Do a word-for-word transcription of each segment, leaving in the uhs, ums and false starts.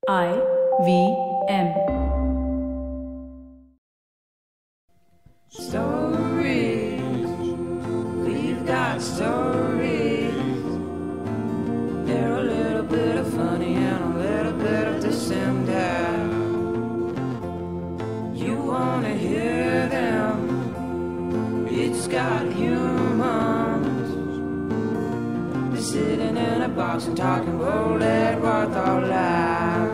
I V M. Stories, we've got stories. They're a little bit of funny and a little bit of dissenter. You wanna hear them? It's got humans. They're sitting in a box and talking bold Edward all loud.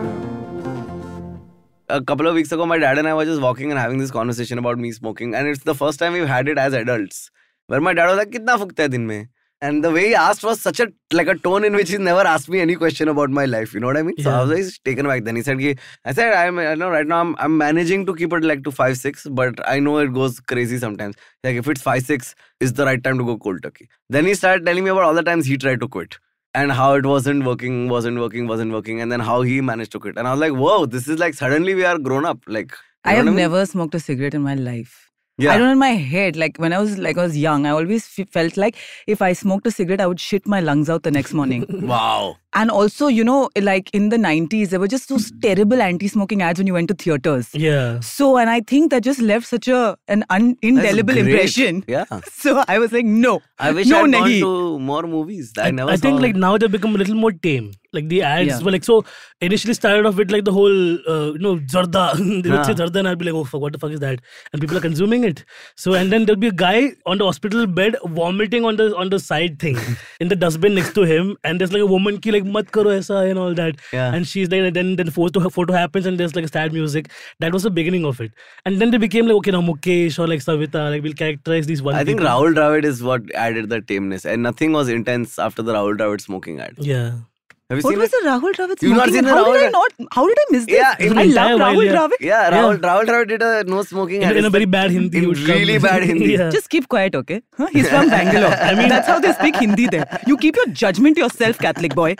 A couple of weeks ago, my dad and I were just walking and having this conversation about me smoking, and it's the first time we've had it as adults. Where my dad was like, "Kitna fukta hai din mein?" And the way he asked was such a like a tone in which he's never asked me any question about my life. You know what I mean? Yeah. So I was like, taken back. Then he said, Ki, I said, I'm, I know right now I'm, I'm managing to keep it like to five six, but I know it goes crazy sometimes. Like if it's five six, is the right time to go cold turkey. Then he started telling me about all the times he tried to quit. And how it wasn't working, wasn't working, wasn't working. And then how he managed to quit. And I was like, whoa, this is like suddenly we are grown up. Like I have I mean? never smoked a cigarette in my life. Yeah. I don't know, in my head, like when I was like I was young, I always f- felt like if I smoked a cigarette, I would shit my lungs out the next morning. Wow. And also, you know, like in the nineties, there were just those terrible anti-smoking ads when you went to theaters. Yeah. So, and I think that just left such a an un- indelible impression. Yeah. So I was like, no. I wish no, I'd nahi. gone to more movies. I, I never I saw think like now they've become a little more tame. Like the ads Yeah. were like, so initially started off with like the whole, uh, you know, Zarda. They would Huh. say Zarda and I'd be like, oh fuck, what the fuck is that? And people are consuming it. So, and then there'll be a guy on the hospital bed vomiting on the on the side thing in the dustbin next to him. And there's like a woman ki like, mat karo aisa and all that. Yeah. And she's like, then then the photo, photo happens and there's like sad music. That was the beginning of it. And then they became like, okay, now Mukesh or like Savita, like we'll characterize these one I think people. Rahul Dravid is what added the tameness. And nothing was intense after the Rahul Dravid smoking ad. Yeah. Have you What seen was it? the Rahul Dravid You've not smoking? seen the How Rahul did I Dravid? not? How did I miss this? Yeah, in I the love entire Rahul while, yeah. Dravid. Yeah, Rahul, Rahul Dravid did a no smoking ad. In, in a It's very the- bad Hindi. in would come. really bad Hindi. Yeah. Just keep quiet, okay? Huh? He's from Bangalore. I mean, that's how they speak Hindi there. You keep your judgment to yourself, Catholic boy.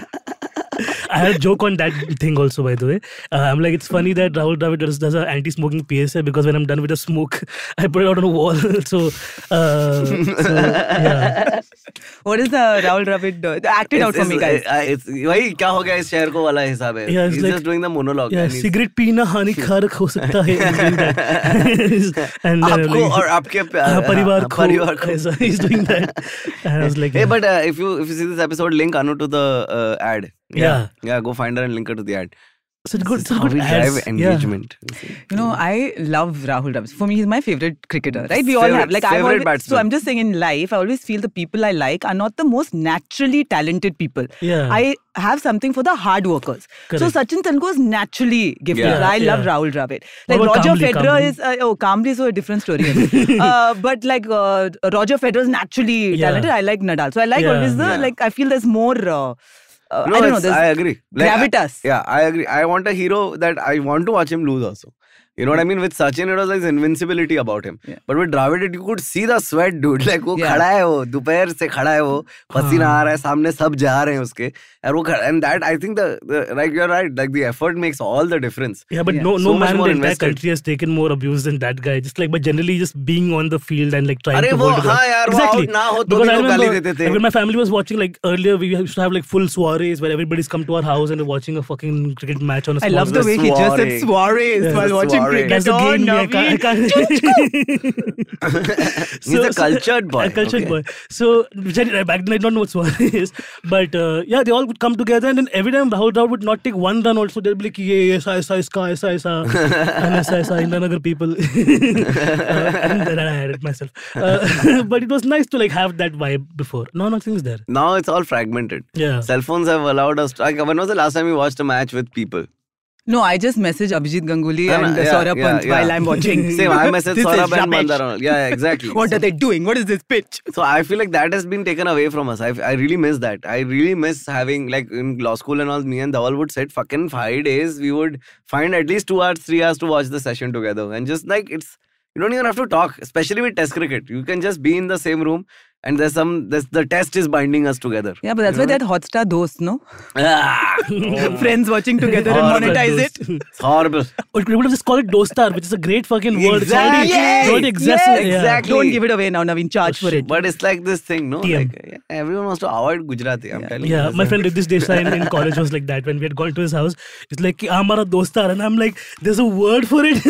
I had a joke on that thing also, by the way. Uh, I'm like, it's funny that Rahul Dravid does, does an anti-smoking P S A because when I'm done with the smoke, I put it out on a wall. so, uh, so, yeah. What is the Rahul Dravid? Uh, act it out for It's- me, guys. uh, It's वही क्या हो गया इस शहर को वाला हिसाब है. Yeah, it's He's like- just doing the monologue. Yeah, and he's- cigarette पीना हानिकारक हो सकता है. and uh, आपको like, और आपके हाँ, परिवार हाँ, को परिवार को. ऐसा, he's doing that. And I was like, Hey, yeah. but uh, if you if you see this episode, link Anu to the uh, ad. Yeah. yeah, go find her and link her to the ad. Such good, This is such how good we drive ads. engagement. You know, I love Rahul Dravid. For me, he's my favorite cricketer, right? We all Favorite- have. Like, I've favorite always, batsman. so I'm just saying in life, I always feel the people I like are not the most naturally talented people. Yeah. I have something for the hard workers. So Correct. Sachin Tendulkar is naturally gifted. Yeah. I love Yeah. Rahul Dravid. Like What about Roger Kambli? Federer Kambli? is, uh, oh, Kambli is a different story. uh, but like uh, Roger Federer is naturally Yeah. talented. I like Nadal. So I like Yeah. always the, Yeah. like, I feel there's more, uh, uh, No, I don't know, it's- there's I agree. Like, gravitas. I- yeah, I agree. I want a hero that I want to watch him lose also. You know what I mean? With Sachin, it was like invincibility about him. Yeah. But with Dravid, you could see the sweat, dude. Like वो Yeah. खड़ा है वो दोपहर से खड़ा है वो पसीना आ रहा है सामने सब जा रहे हैं उसके और वो खड़ा- and that I think the, the like you're right, like the effort makes all the difference. Yeah, but Yeah. no, no So much man in more the entire invested. country has taken more abuse than that guy. Just like, but generally just being on the field and like trying अरे to वो hold it हाँ up. यार वो Exactly. out ना हो तो Because भी I लोग गाली remember देते थे. like, when my family was watching, like earlier, we used to have like full soirees where everybody's come to our house and we're watching a fucking cricket match on a I small love the screen. way he just said Soiree. soirees Yeah, while the watching soiree. cricket. That's the Oh, game. me, I can't, I Naveen. can't. He's a cultured boy. A cultured Okay. boy. So, which I, back then I don't know what soiree is. But uh, yeah, they all would come together and then every time Rahul Dravid would not take one run also. They'd be like, ye, aisa, aisa, iska, aisa, aisa. And aisa, aisa, Indanagar people. uh, and then I had it myself. Uh, but it was nice to like have that vibe before. No, nothing's there. Now it's all fragmented. Yeah. Cell phones have allowed us to, like, when was the last time you watched a match with people? No, I just message Abhijit Ganguly No, no, and uh, yeah, Saurabh yeah, Pant yeah. while I'm watching. Same, I messaged This is Saurabh and rubbish. Bandaranal. Yeah, yeah, exactly. What are they doing? What is this pitch? So I feel like that has been taken away from us. I, I really miss that. I really miss having, like in law school and all, me and Dhawal would sit fucking five days. We would find at least two hours, three hours to watch the session together. And just like, it's You don't even have to talk, especially with test cricket. You can just be in the same room and there's some, there's, the test is binding us together. Yeah, but that's You why know? that Hotstar Dost, no? Ah, Friends watching together and Horrible. monetize it. it's horrible. Or we would have just called it Dostar, which is a great fucking word. It's already, Exactly. it's already exists. Yes, Yeah. exactly. Don't give it away now, Naveen. Charge for it. But it's like this thing, no? T M. Like, yeah, everyone wants to avoid Gujarati. I'm telling you. Yeah, That's my a- friend Riddhish Desai in, in college was like that. When we had gone to his house, it's like, Amara Dostar. And I'm like, there's a word for it.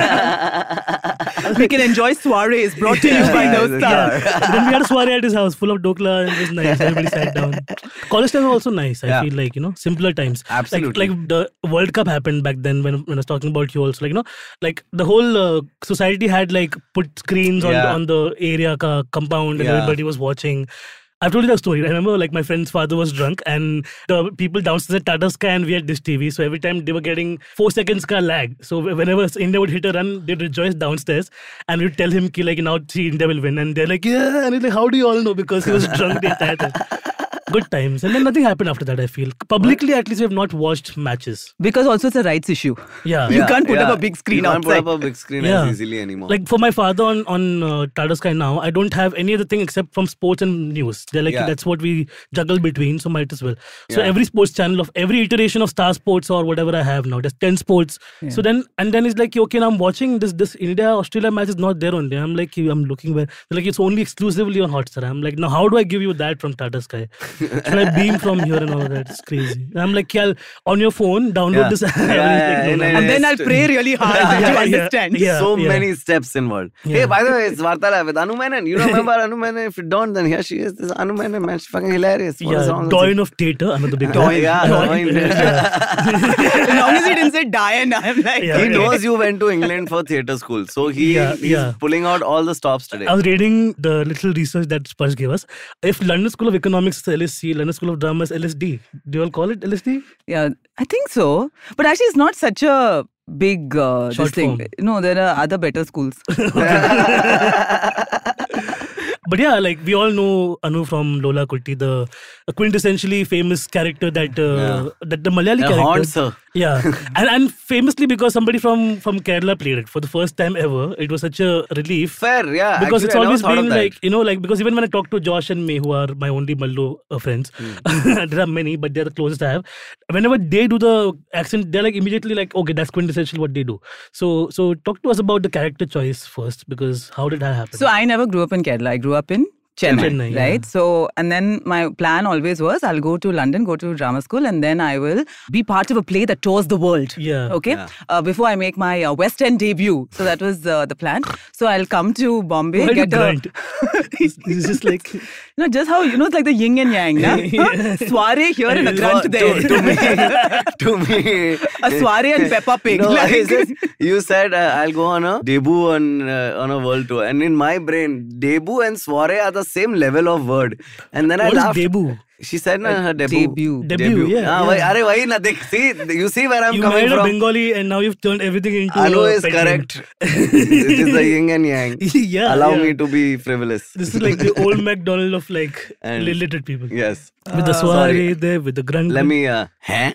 We can enjoy soirees brought to you by Yeah, Dostar. yeah. Then we had a soiree at his house full of dokla and it was nice. Everybody sat down. College times were also nice. I Yeah. feel like, you know, simpler times. Absolutely. Like, like the World Cup happened back then when, when I was talking about you also. Like, you know, like the whole uh, society had like put screens on, Yeah. the, on the area ka compound and Yeah. everybody was watching. I've told you that story. I remember like my friend's father was drunk and the people downstairs at Tata Sky and we had Dish T V. So every time they were getting four seconds ka lag. So whenever India would hit a run, they'd rejoice downstairs and we'd tell him ki, like, now see India will win. And they're like, yeah. And he's like, how do you all know? Because he was drunk the entire time. Good times. And then nothing happened after that, I feel. Publicly, at least, we have not watched matches. Because also it's a rights issue. Yeah. You Yeah, can't put yeah. up a big screen You can't outside. put up a big screen Yeah. as easily anymore. Like for my father on, on uh, Tata Sky now, I don't have any other thing except from sports and news. They're like, Yeah. that's what we juggle between, so might as well. So Yeah. every sports channel of every iteration of Star Sports or whatever I have now, there's ten sports. So then, and then it's like, okay, now I'm watching this this India-Australia match is not there only. I'm like, I'm looking where, they're like, it's only exclusively on Hotstar. I'm like, now how do I give you that from Tata Sky? Should I beam from here and all of that? It's crazy. And I'm like, yeah, on your phone, download Yeah. this app. Yeah, And he's yeah, like, no, no, yeah, no. And then I'll Yes. pray really hard that Yeah, you yeah, understand. yeah. so many steps involved. Hey, Yeah. by the way, it's Vartala with Anu Menon. You don't remember Anu Menon? If you don't, then here she is. This Anu Menon, man. She's fucking hilarious. What is Yeah, wrong with Doyne you? of Theatre, another big Doyne, yeah, Doyne. As long as he didn't say Diana, I'm like, Yeah. He Okay. knows you went to England for theatre school. So he Yeah, he's yeah. pulling out all the stops today. I was reading the little research that Spurs gave us. If London School of Economics is L S C, London School of Drama is L S D. Do you all call it L S D? yeah, I think so. But actually, it's not such a big uh, this Short thing. form. No, there are other better schools. But yeah, like we all know Anu from Lola Kutti, the quintessentially famous character that uh, Yeah. that the Malayali That character. haunts her. Yeah, and and famously because somebody from from Kerala played it for the first time ever. It was such a relief. Fair, yeah. Because Actually, it's I never always thought of been that. like, you know, like, because even when I talk to Josh and May, who are my only Mallu uh, friends, Hmm. there are many, but they're the closest I have. Whenever they do the accent, they're like immediately like, okay, that's quintessential what they do. So, so talk to us about the character choice first, because how did that happen? So I never grew up in Kerala. I grew up in Chennai, Chennai, yeah. right? So, and then my plan always was I'll go to London, go to drama school, and then I will be part of a play that tours the world. Yeah. Okay. Yeah. Uh, before I make my uh, West End debut. So that was uh, the plan. So I'll come to Bombay, Why do you get a. grunt? It's it's just like, You know, just how, you know, it's like the yin and yang, na? Soiree here and a grunt To, there. to me, to me. A soiree and Peppa Pig. No, like- it's just- you said uh, I'll go on a debut on uh, on a world tour, and in my brain, debut and soiree are the same level of word. And then I what is laughed. debut? She said, "Na her debut." Debut. Debut, yeah, Ah, yeah. why- Arey, why na dekh, see, you see where I'm You coming married a from. Bengali and now you've turned everything into Anu a is pet name. correct. It is the yin and yang. Yeah, Allow yeah. me to be frivolous. This is like the old MacDonald of like And- illiterate people. Yes. With the Ah, soiree sorry. there, with the grunt. Let me. Uh, huh?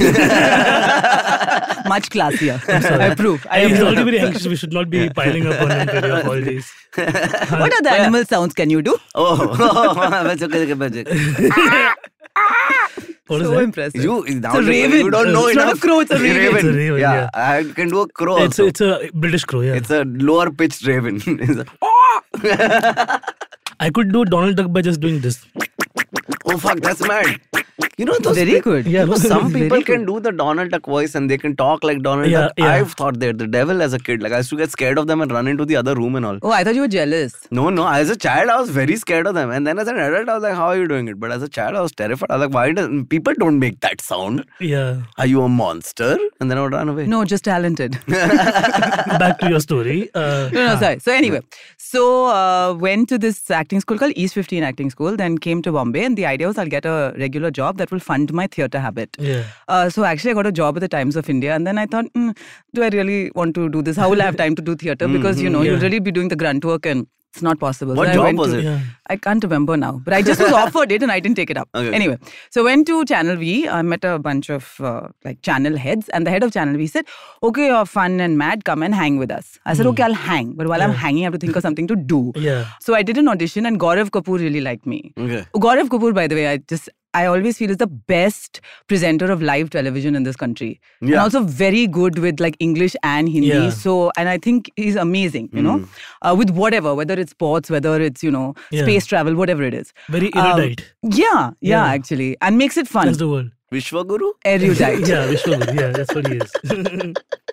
Much classier. I approve. I He's approve. already very anxious. We should not be piling up on him today of all days. What other animal sounds can you do? Oh, it's okay, okay, okay. What is So that? impressive. You, It's a raven. you don't know It's not enough. a crow, it's a raven. It's a raven, yeah, yeah. I can do a crow It's a, also. it's a British crow, yeah. It's a lower pitched raven. It's a- I could do Donald Duck by just doing this. oh fuck, that's mad. You know those Very pe- good. Yeah, You know, some Very people good. can do the Donald Duck voice and they can talk like Donald Yeah, Duck. yeah. I've thought they're the devil as a kid. Like I used to get scared of them and run into the other room and all. Oh, I thought you were jealous. No, no. As a child, I was very scared of them. And then as an adult, I was like, how are you doing it? But as a child, I was terrified. I was like, why does people don't make that sound? Yeah. Are you a monster? And then I would run away. No, just talented. Back to your story. Uh, No, no, sorry. So anyway, so uh, went to this acting school called East fifteen Acting School, then came to Bombay, and the idea was I'll get a regular job that will fund my theatre habit. Yeah. Uh, so actually, I got a job at the Times of India, and then I thought, mm, do I really want to do this? How will I have time to do theatre? Because you know, yeah. you'll really be doing the grunt work and it's not possible. What so I job went was to, it? Yeah. I can't remember now, but I just was offered it and I didn't take it up. Okay. Anyway, so went to Channel V. I met a bunch of uh, like channel heads, and the head of Channel V said, "Okay, you're fun and mad. Come and hang with us." I said, "Okay, I'll hang." But while I'm Yeah. hanging, I have to think of something to do. Yeah. So I did an audition, and Gaurav Kapoor really liked me. Okay. Gaurav Kapoor, by the way, I just I always feel is the best presenter of live television in this country, and Yeah. also very good with like English and Hindi. Yeah. So, and I think he's amazing. You know, uh, with whatever, whether it's sports, whether it's you know Yeah. space travel, whatever it is. Very Um, erudite. Yeah, yeah, Yeah. actually, and makes it fun. That's the word. Vishwaguru? Erudite. Yeah, Vishwaguru. Yeah, that's what he is.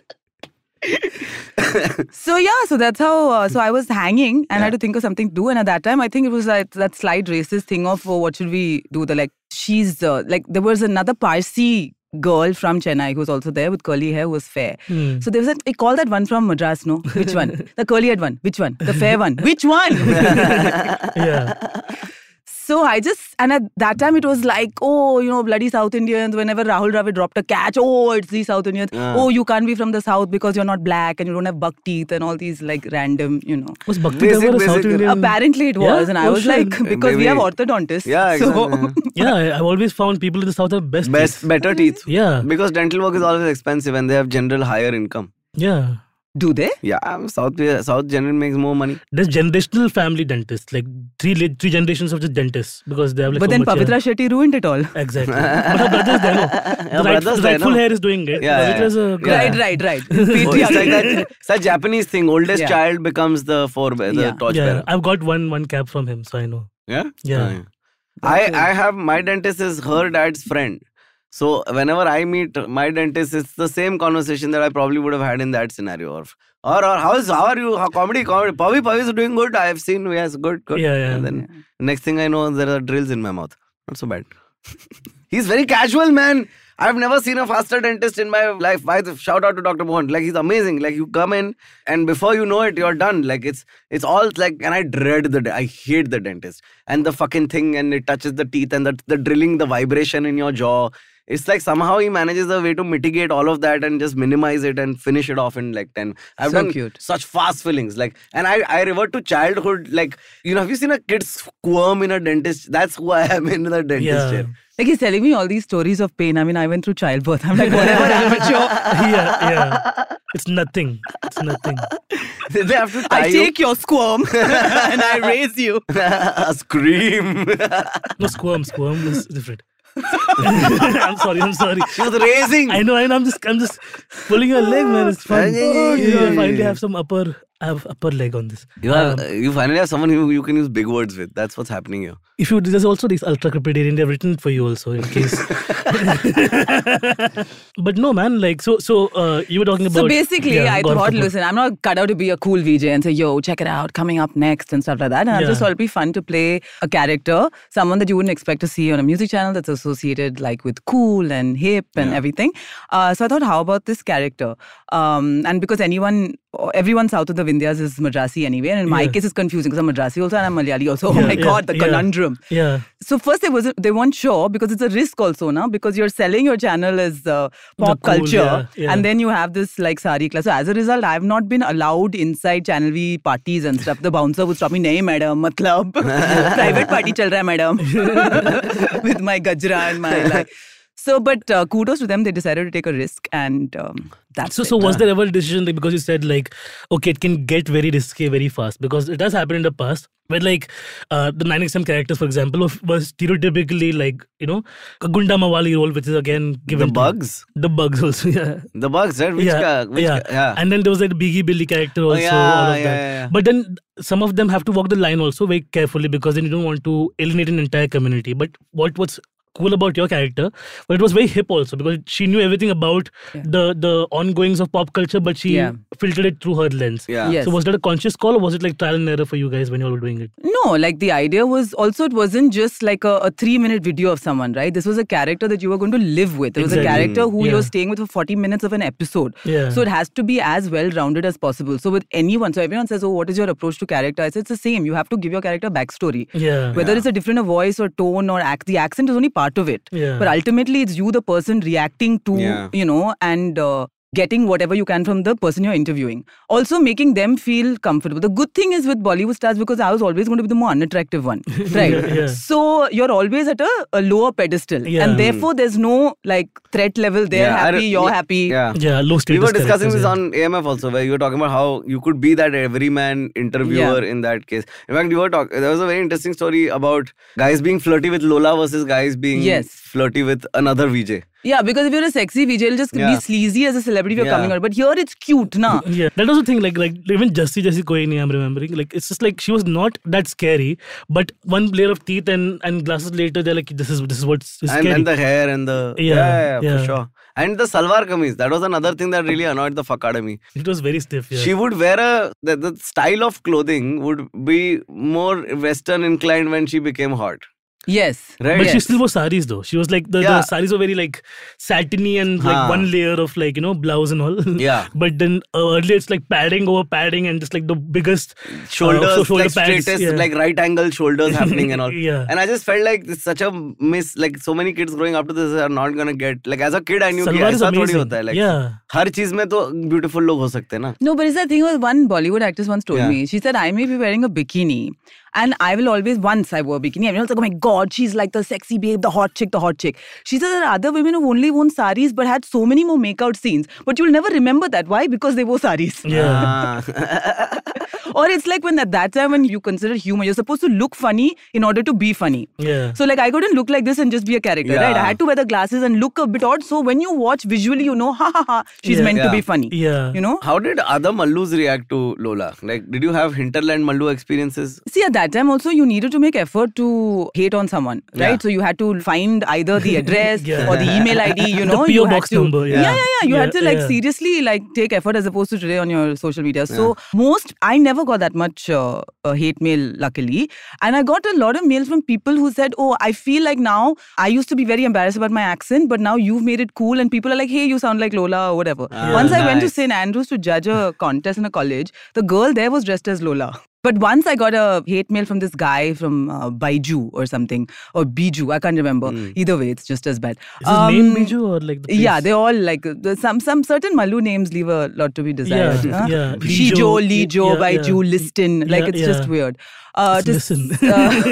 So yeah, so that's how. Uh, so I was hanging, and I had to think of something to do. And at that time, I think it was like that slight racist thing of oh, what should we do? The like she's uh, like there was another Parsi girl from Chennai who was also there with curly hair who was fair. Hmm. So there was a, I call that one from Madras. No, which one? The curly haired one. Which one? The fair one. Which one? Yeah. So I just, and at that time it was like, oh, you know, bloody South Indians. Whenever Rahul Dravid dropped a catch, oh, it's the South Indians. Ah. Oh, you can't be from the South because you're not black and you don't have buck teeth and all these like random, you know. Was Bhakti Basic- ever a South basic- Indian? Apparently it was, Yeah? and I Oh, was shit. like, because we have Maybe. orthodontists. Yeah, So, exactly. Yeah, I- I've always found people in the South have best. Best, teeth. better teeth. Yeah. Because dental work is always expensive and they have general higher income. Yeah. do they? Yeah, South South generally makes more money. There's generational family dentists, like three la- three generations of just dentists because they have like. But so then much hair. Pavitra Shetty ruined it all. Exactly. But her brother's there, no. The, right, brother's the there, rightful no? hair is doing it. Yeah, yeah, Pavitra's a yeah. girl. Right, right, right. Oh, it's like Patriarchy. that, it's a Japanese thing. Oldest Yeah. child becomes the forebearer, the Yeah. torch Yeah, bearer. I've got one one cap from him, so I know. Yeah? Yeah. I, I have, my dentist is her dad's friend. So whenever I meet my dentist, it's the same conversation that I probably would have had in that scenario. Or, or, or how is, how are you? How comedy, comedy. Pavi, Pavi is doing good. I have seen, yes, good, good. Yeah, yeah. And then next thing I know, there are drills in my mouth. Not so bad. He's very casual, man. I've never seen a faster dentist in my life. By the shout out to Doctor Mohan. Like he's amazing. Like you come in and before you know it, you're done. Like it's it's all like, and I dread the, I hate the dentist and the fucking thing, and it touches the teeth and the the drilling, the vibration in your jaw. It's like somehow he manages a way to mitigate all of that and just minimize it and finish it off in like ten. I've So done cute. such fast fillings. Like, and I, I revert to childhood. Like, you know, have you seen a kid squirm in a dentist? That's who I am in the dentist Yeah. chair. Like he's telling me all these stories of pain. I mean, I went through childbirth. I'm like, whatever, amateur. yeah, yeah. It's nothing. It's nothing. They have to tie I take your squirm and I raise you. you. Scream. No, squirm. Squirm is different. I'm sorry. I'm sorry. She was raising. I know. I know. I'm just. I'm just pulling your leg, man. It's fun. Oh, yeah, yeah, I finally yeah. have some upper. I have upper leg on this. You, have, Um, you finally have someone who you can use big words with. That's what's happening here. if you there's also these ultra crepidarian, they've written it for you also in case. But no, man. Like so. So uh, you were talking about. So basically, yeah, I Gaurav thought, Kapoor. listen, I'm not cut out to be a cool V J and say, yo, check it out, coming up next and stuff like that. And I Yeah. just thought it'd be fun to play a character, someone that you wouldn't expect to see on a music channel that's associated like with cool and hip and Yeah. everything. Uh, so I thought, how about this character? Um, and because anyone, everyone south of the Vindhyas is Madrasi anyway. And in my Yeah. case, it's confusing because I'm Madrasi also and I'm Malayali also. Oh Yeah, my yeah, God, the yeah. conundrum. Yeah. So first they wasn't they weren't sure because it's a risk also now because you're selling your channel as uh, pop cool, culture yeah, yeah. and then you have this like sari class. So as a result, I've not been allowed inside Channel V parties and stuff. The bouncer would stop me, "Nahi, madam, matlab private party chal raha hai, madam," with my gajra and my like. So, but uh, kudos to them. They decided to take a risk, and um, that's So, it. so was there ever a decision like because you said like, okay, it can get very risky very fast because it has happened in the past where like uh, the nine X M characters, for example, was- was stereotypically like you know a Gunda Mawali role, which is again given The to- bugs. the bugs also, yeah. The bugs, right? Which yeah, guy? Which yeah. guy? Yeah. And then there was like the Biggie Billy character also, yeah, all of yeah, that. yeah, yeah. But then some of them have to walk the line also very carefully because then you don't want to alienate an entire community. But what what's cool about your character, but it was very hip also because she knew everything about Yeah. the the ongoings of pop culture, but she Yeah. filtered it through her lens. Yeah. Yes. So was that a conscious call or was it like trial and error for you guys when you all were doing it? No, like the idea was also it wasn't just like a, a three minute video of someone, right? This was a character that you were going to live with. It was Exactly. a character who Yeah. you're staying with for forty minutes of an episode. Yeah. So it has to be as well rounded as possible. So with anyone, so everyone says, oh, what is your approach to character? I said, it's the same. You have to give your character backstory. Yeah. Whether it's a different a voice or tone or act, the accent is only part of it. Yeah. But ultimately, it's you, the person reacting to, Yeah. you know, and uh, getting whatever you can from the person you're interviewing. Also making them feel comfortable. The good thing is with Bollywood stars, because I was always going to be the more unattractive one, right? Yeah, yeah. So you're always at a, a lower pedestal, Yeah. and therefore there's no like threat level. They're Yeah, I happy, re- you're yeah, happy. Yeah. Yeah, low We status. were discussing characters, this yeah. on A M F also, where you were talking about how you could be that everyman interviewer Yeah. in that case. In fact, you were talking. There was a very interesting story about guys being flirty with Lola versus guys being Yes. flirty with another V J. Yeah, because if you're a sexy V J, you'll just Yeah. be sleazy as a celebrity if you're Yeah. coming out. But here it's cute, na? Yeah, that was the thing. Like, like even Jussi Jussi Koi Nahi, I'm remembering. Like, it's just like she was not that scary, but one layer of teeth and, and glasses later, they're like, this is this is what's is And, scary. and the hair and the Yeah, yeah, yeah, yeah. for sure. And the salwar kameez, that was another thing that really annoyed the fuck out of me. It was very stiff. Yeah. She would wear a the, the style of clothing would be more Western inclined when she became hot. Yes. Right. But yes. she still wore saris though. She was like the, Yeah. the saris were very like satiny and like Huh. one layer of like you know blouse and all. Yeah. But then uh, earlier it's like padding over padding and just like the biggest Shoulders, uh, shoulder like pads, straightest, yeah. like right angle shoulders happening and all. Yeah. And I just felt like it's such a miss. Like so many kids growing up to this are not gonna get. Like as a kid, I knew कि Salwar is ऐसा थोड़ी amazing. होता है. Like Yeah. हर चीज में तो beautiful लोग हो सकते हैं ना. No, but it's that thing was one Bollywood actress once told Yeah. me. She said, I may be wearing a bikini. And I will always, once I wore a bikini, everyone's like, oh my God, she's like the sexy babe, the hot chick, the hot chick. She said there are other women who've only worn saris but had so many more makeout scenes. But you'll never remember that. Why? Because they wore saris. Yeah. Ah. Or it's like when at that time when you consider humor, you're supposed to look funny in order to be funny. Yeah. So like I couldn't look like this and just be a character, right? I Yeah. had to wear the glasses and look a bit odd. So when you watch visually, you know, ha ha ha, she's Yeah. meant to Yeah. be funny. Yeah. You know? How did other Mallus react to Lola? Like, did you have hinterland Mallu experiences? See, at that time also, you needed to make effort to hate on someone, right? Yeah. So you had to find either the address Yeah. or the email I D, you The know. P O you had box to, number, yeah. yeah, yeah, yeah. You had Yeah, to like yeah. seriously like take effort as opposed to today on your social media. So most, I never got that much uh, uh, hate mail, luckily. And I got a lot of mails from people who said, oh, I feel like now, I used to be very embarrassed about my accent, but now you've made it cool. And people are like, hey, you sound like Lola or whatever. Ah, Once I went to nice. Saint Andrews to judge a contest in a college, the girl there was dressed as Lola. But once I got a hate mail from this guy from uh, Baiju or something, or Biju, I can't remember. Either way, it's just as bad. Is his name Biju or like the place? Yeah, they're all like, uh, the- some some certain Malu names leave a lot to be desired. Yeah, huh? yeah. Shijo, Lijo, Lijo, yeah, Baiju, yeah. Liston. Like, Yeah, it's just yeah. weird. Uh, Just to, listen.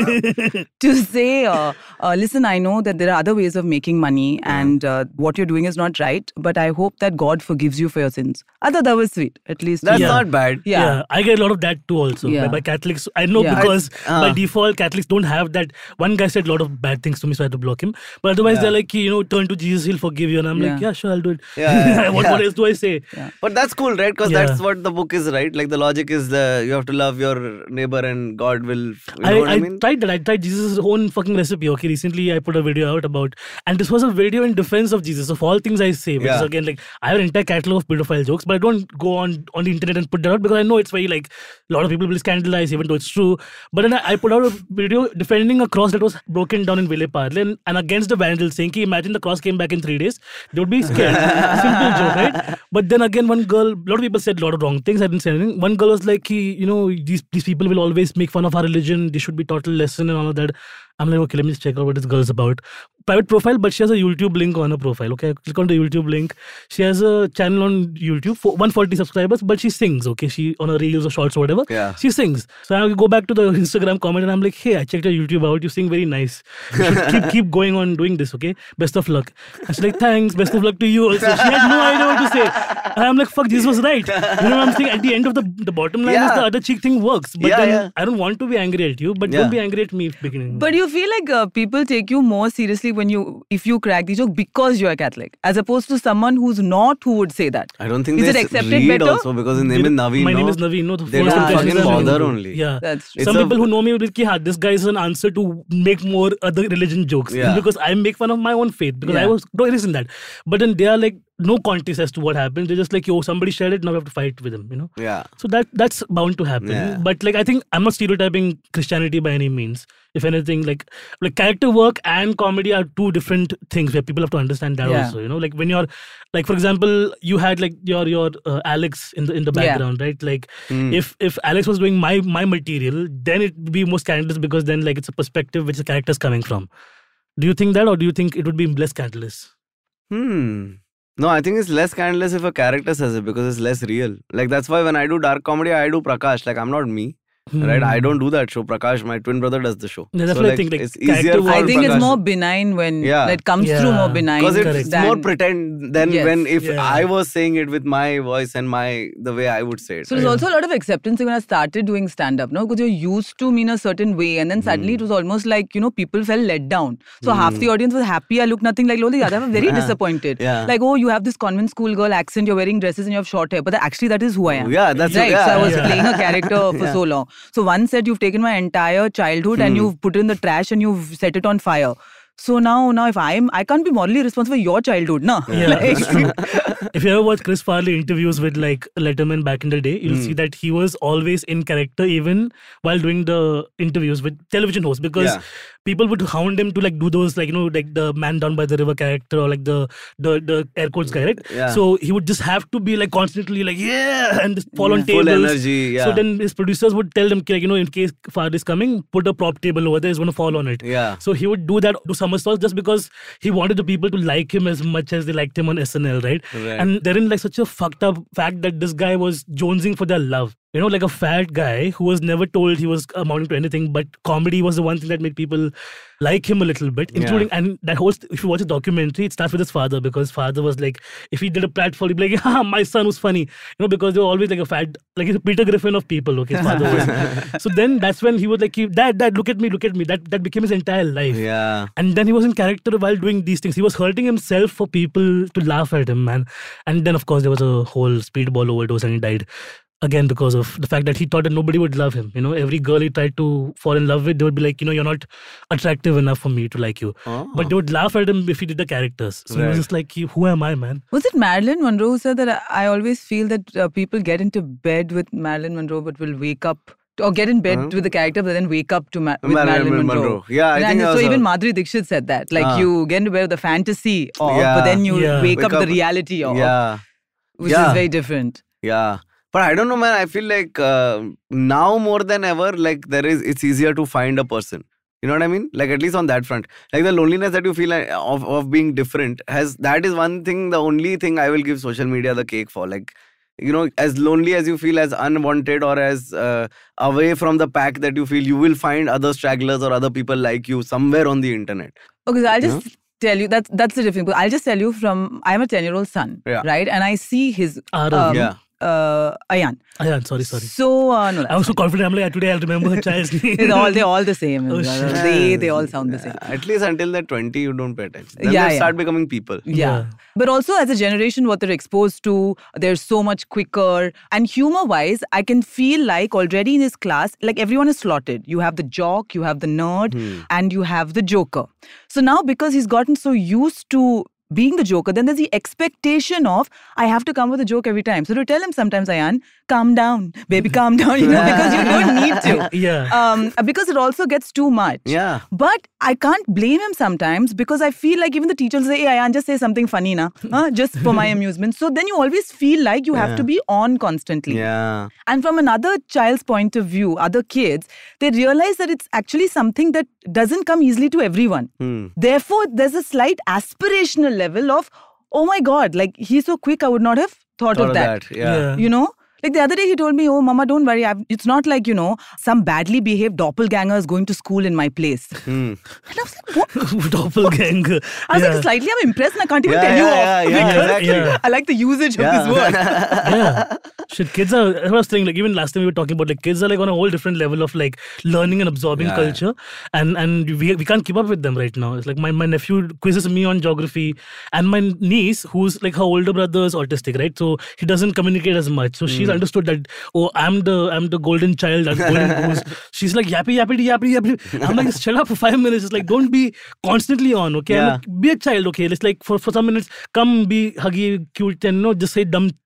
uh, to say, uh, uh, listen, I know that there are other ways of making money and uh, what you're doing is not right, but I hope that God forgives you for your sins. I thought that was sweet, at least. That's Yeah. not bad. Yeah. Yeah. I get a lot of that too also Yeah. by, by Catholics. I know Yeah. because I- by uh. default Catholics don't have that. One guy said a lot of bad things to me, so I had to block him. But otherwise Yeah. they're like, you know, turn to Jesus, he'll forgive you. And I'm like, Yeah. yeah, sure, I'll do it. Yeah, yeah, what, yeah. what else do I say? But that's cool, right? Because Yeah. that's what the book is, right? Like the logic is the you have to love your neighbor and God will. You know I, what I, I mean? tried that. I tried Jesus' own fucking recipe. Okay, recently I put a video out about, and this was a video in defense of Jesus. Of all things I say, which is Yeah. again like I have an entire catalog of pedophile jokes, but I don't go on on the internet and put that out because I know it's very like a lot of people will scandalize, even though it's true. But then I, I put out a video defending a cross that was broken down in Ville Parle and, and against the vandals, saying, "Ki imagine the cross came back in three days, they would be scared." Simple joke, right? But then again, one girl, a lot of people said a lot of wrong things. I didn't say anything. One girl was like, "Ki, you know, these these people will always make fun of our religion. They should be taught a lesson and all of that." I'm like, okay, let me just check out what this girl's about. Private profile, but she has a YouTube link on her profile. Okay, click on the YouTube link. She has a channel on YouTube for one hundred forty subscribers, but she sings. Okay, she on her reels or shorts or whatever. Yeah. She sings. So I go back to the Instagram comment and I'm like, hey, I checked your YouTube out. You sing very nice. You should keep keep going on doing this. Okay, best of luck. And she's like, thanks, best of luck to you also. She had no idea what to say, and I'm like, fuck, this was right. You know what I'm saying? At the end of the the bottom line is Yeah. the other cheek thing works, but Yeah, then yeah. I don't want to be angry at you, but Yeah. don't be angry at me beginning. But you feel like uh, people take you more seriously when you, if you crack the joke because you're a Catholic, as opposed to someone who's not who would say that. I don't think Is they it s- accepted read better? also because his name is Naveen. My no? name is Naveen. No, the They first don't impression is fucking Naveen. bother only. Yeah, That's true. Some It's a- people who know me would be like, this guy is an answer to make more other religion jokes Yeah. because I make fun of my own faith because I Yeah. was no in that. But then they are like no contest as to what happened. They're just like, yo, somebody shared it. Now we have to fight with him. You know. Yeah. So that that's bound to happen. Yeah. But like I think I'm not stereotyping Christianity by any means. If anything, like like character work and comedy are two different things where people have to understand that Yeah. also. You know, like when you're like for example, you had like your your uh, Alex in the in the Yeah. background, right? Like Hmm. if if Alex was doing my my material, then it would be more scandalous because then like it's a perspective which the character's coming from. Do you think that, or do you think it would be less scandalous? Hmm. No, I think it's less scandalous if a character says it because it's less real. Like that's why when I do dark comedy, I do Prakash. Like I'm not me. Right, I don't do that show. Prakash, my twin brother, does the show. Yeah, that's so, what I like, think, like, it's easier character for I think Prakash. it's more benign when Yeah. it comes Yeah. through more benign. Because it's Correct. than- more pretend than Yes. when if Yeah. I was saying it with my voice and my the way I would say it. So there's also a lot of acceptance when I started doing stand-up, no? Because you're used to me in a certain way, and then suddenly it was almost like, you know, people felt let down. So half the audience was happy, I looked nothing like Loli. The other were very disappointed. Yeah. Like, oh, you have this convent school girl accent, you're wearing dresses and you have short hair. But that, actually that is who I am. Yeah, that's right. yeah. So I was Yeah. playing a character for Yeah. so long. So one said you've taken my entire childhood and you've put it in the trash and you've set it on fire. So now, now if I'm, I can't be morally responsible for your childhood, no? Yeah, that's true. If you ever watch Chris Farley interviews with like Letterman back in the day, you'll see that he was always in character even while doing the interviews with television hosts because Yeah. people would hound him to like do those like you know like the man down by the river character or like the the, the air quotes guy, right? Yeah. So he would just have to be like constantly like yeah and just fall on Full tables. energy, yeah. So then his producers would tell him like you know in case Farley is coming, put a prop table over there, he's going to fall on it. Yeah. So he would do that, do somersaults just because he wanted the people to like him as much as they liked him on S N L, right? Right. And they're in like such a fucked up fact that this guy was jonesing for their love. You know, like a fat guy who was never told he was amounting to anything, but comedy was the one thing that made people like him a little bit, including, Yeah. and that whole, if you watch a documentary, it starts with his father because his father was like, if he did a platform, he'd be like, ah, my son was funny. You know, because they were always like a fat, like he's a Peter Griffin of people, okay, his father was. So then that's when he was like, dad, dad, look at me, look at me. That, that became his entire life. Yeah. And then he was in character while doing these things. He was hurting himself for people to laugh at him, man. And then, of course, there was a whole speedball overdose and he died. Again, because of the fact that he thought that nobody would love him. You know, every girl he tried to fall in love with, they would be like, you know, you're not attractive enough for me to like you. Oh. But they would laugh at him if he did the characters. So he Right. was just like, who am I, man? Was it Marilyn Monroe who said that I I always feel that uh, people get into bed with Marilyn Monroe but will wake up or get in bed Huh? with the character but then wake up to Ma- with Marilyn Marilyn, Monroe. Monroe. Yeah, I and think and I so was even a- Madhuri Dixit said that. Like Ah. you get into bed with the fantasy of, Yeah. but then you Yeah. wake, Wake up with up- the reality of, Yeah. which Yeah. is very different. Yeah. But I don't know, man. I feel like uh, now more than ever, like there is, it's easier to find a person. You know what I mean? Like at least on that front, like the loneliness that you feel uh, of of being different has that is one thing. The only thing I will give social media the cake for. Like, you know, as lonely as you feel, as unwanted or as uh, away from the pack that you feel, you will find other stragglers or other people like you somewhere on the internet. Okay, so I'll just tell you that's that's the difference. But I'll just tell you from I have a ten-year-old son, Yeah. right? And I see his Arav. um, Yeah. uh, Ayan. Ah, yeah, sorry, sorry. So uh, no, I was so confident. I'm like, today I'll remember her child's name. they're all they're all the same. Oh, brother. shit. they they all sound the same. At least until they're twenty, you don't pay attention. Then Yeah, they yeah. start becoming people. Yeah. Yeah. But also as a generation, what they're exposed to, they're so much quicker. And humor wise, I can feel like already in his class, like everyone is slotted. You have the jock, you have the nerd, and you have the joker. So now because he's gotten so used to being the joker, then there's the expectation of, I have to come with a joke every time. So to tell him sometimes, Ayan, calm down, baby, calm down, you know, because you don't need to. Yeah. Um, because it also gets too much. Yeah. But I can't blame him sometimes because I feel like even the teachers say, hey, Ayan, just say something funny na, huh? Just for my amusement. So then you always feel like you have to be on constantly. Yeah. And from another child's point of view, other kids, they realize that it's actually something that doesn't come easily to everyone. Hmm. Therefore, there's a slight aspirational level of, oh my God, like he's so quick, I would not have thought, Thought of that. Yeah. Yeah. You know? Like the other day he told me, oh, Mama, don't worry. I've, it's not like, you know, some badly behaved doppelganger is going to school in my place. Hmm. And I was like, what? Doppelganger. I was yeah. like, slightly I'm impressed and I can't even Yeah, tell you yeah, off. yeah, yeah, because exactly. Yeah. I like the usage of Yeah. this word. Yeah. Shit, kids are, I was saying, like, even last time we were talking about, like, kids are, like, on a whole different level of, like, learning and absorbing Yeah. culture. And and we we can't keep up with them right now. It's like, my, my nephew quizzes me on geography, and my niece, who's, like, her older brother is autistic, right? So he doesn't communicate as much. So she's understood that, oh, I'm the I'm the golden child, I'm golden goose. She's like, yappy, yappy, yappy, yappy. I'm like, shut up for five minutes. It's like, don't be constantly on, okay? I'm Yeah. like, be a child, okay? It's like, for, for some minutes, come be huggy, cute, and, you know, just say dumb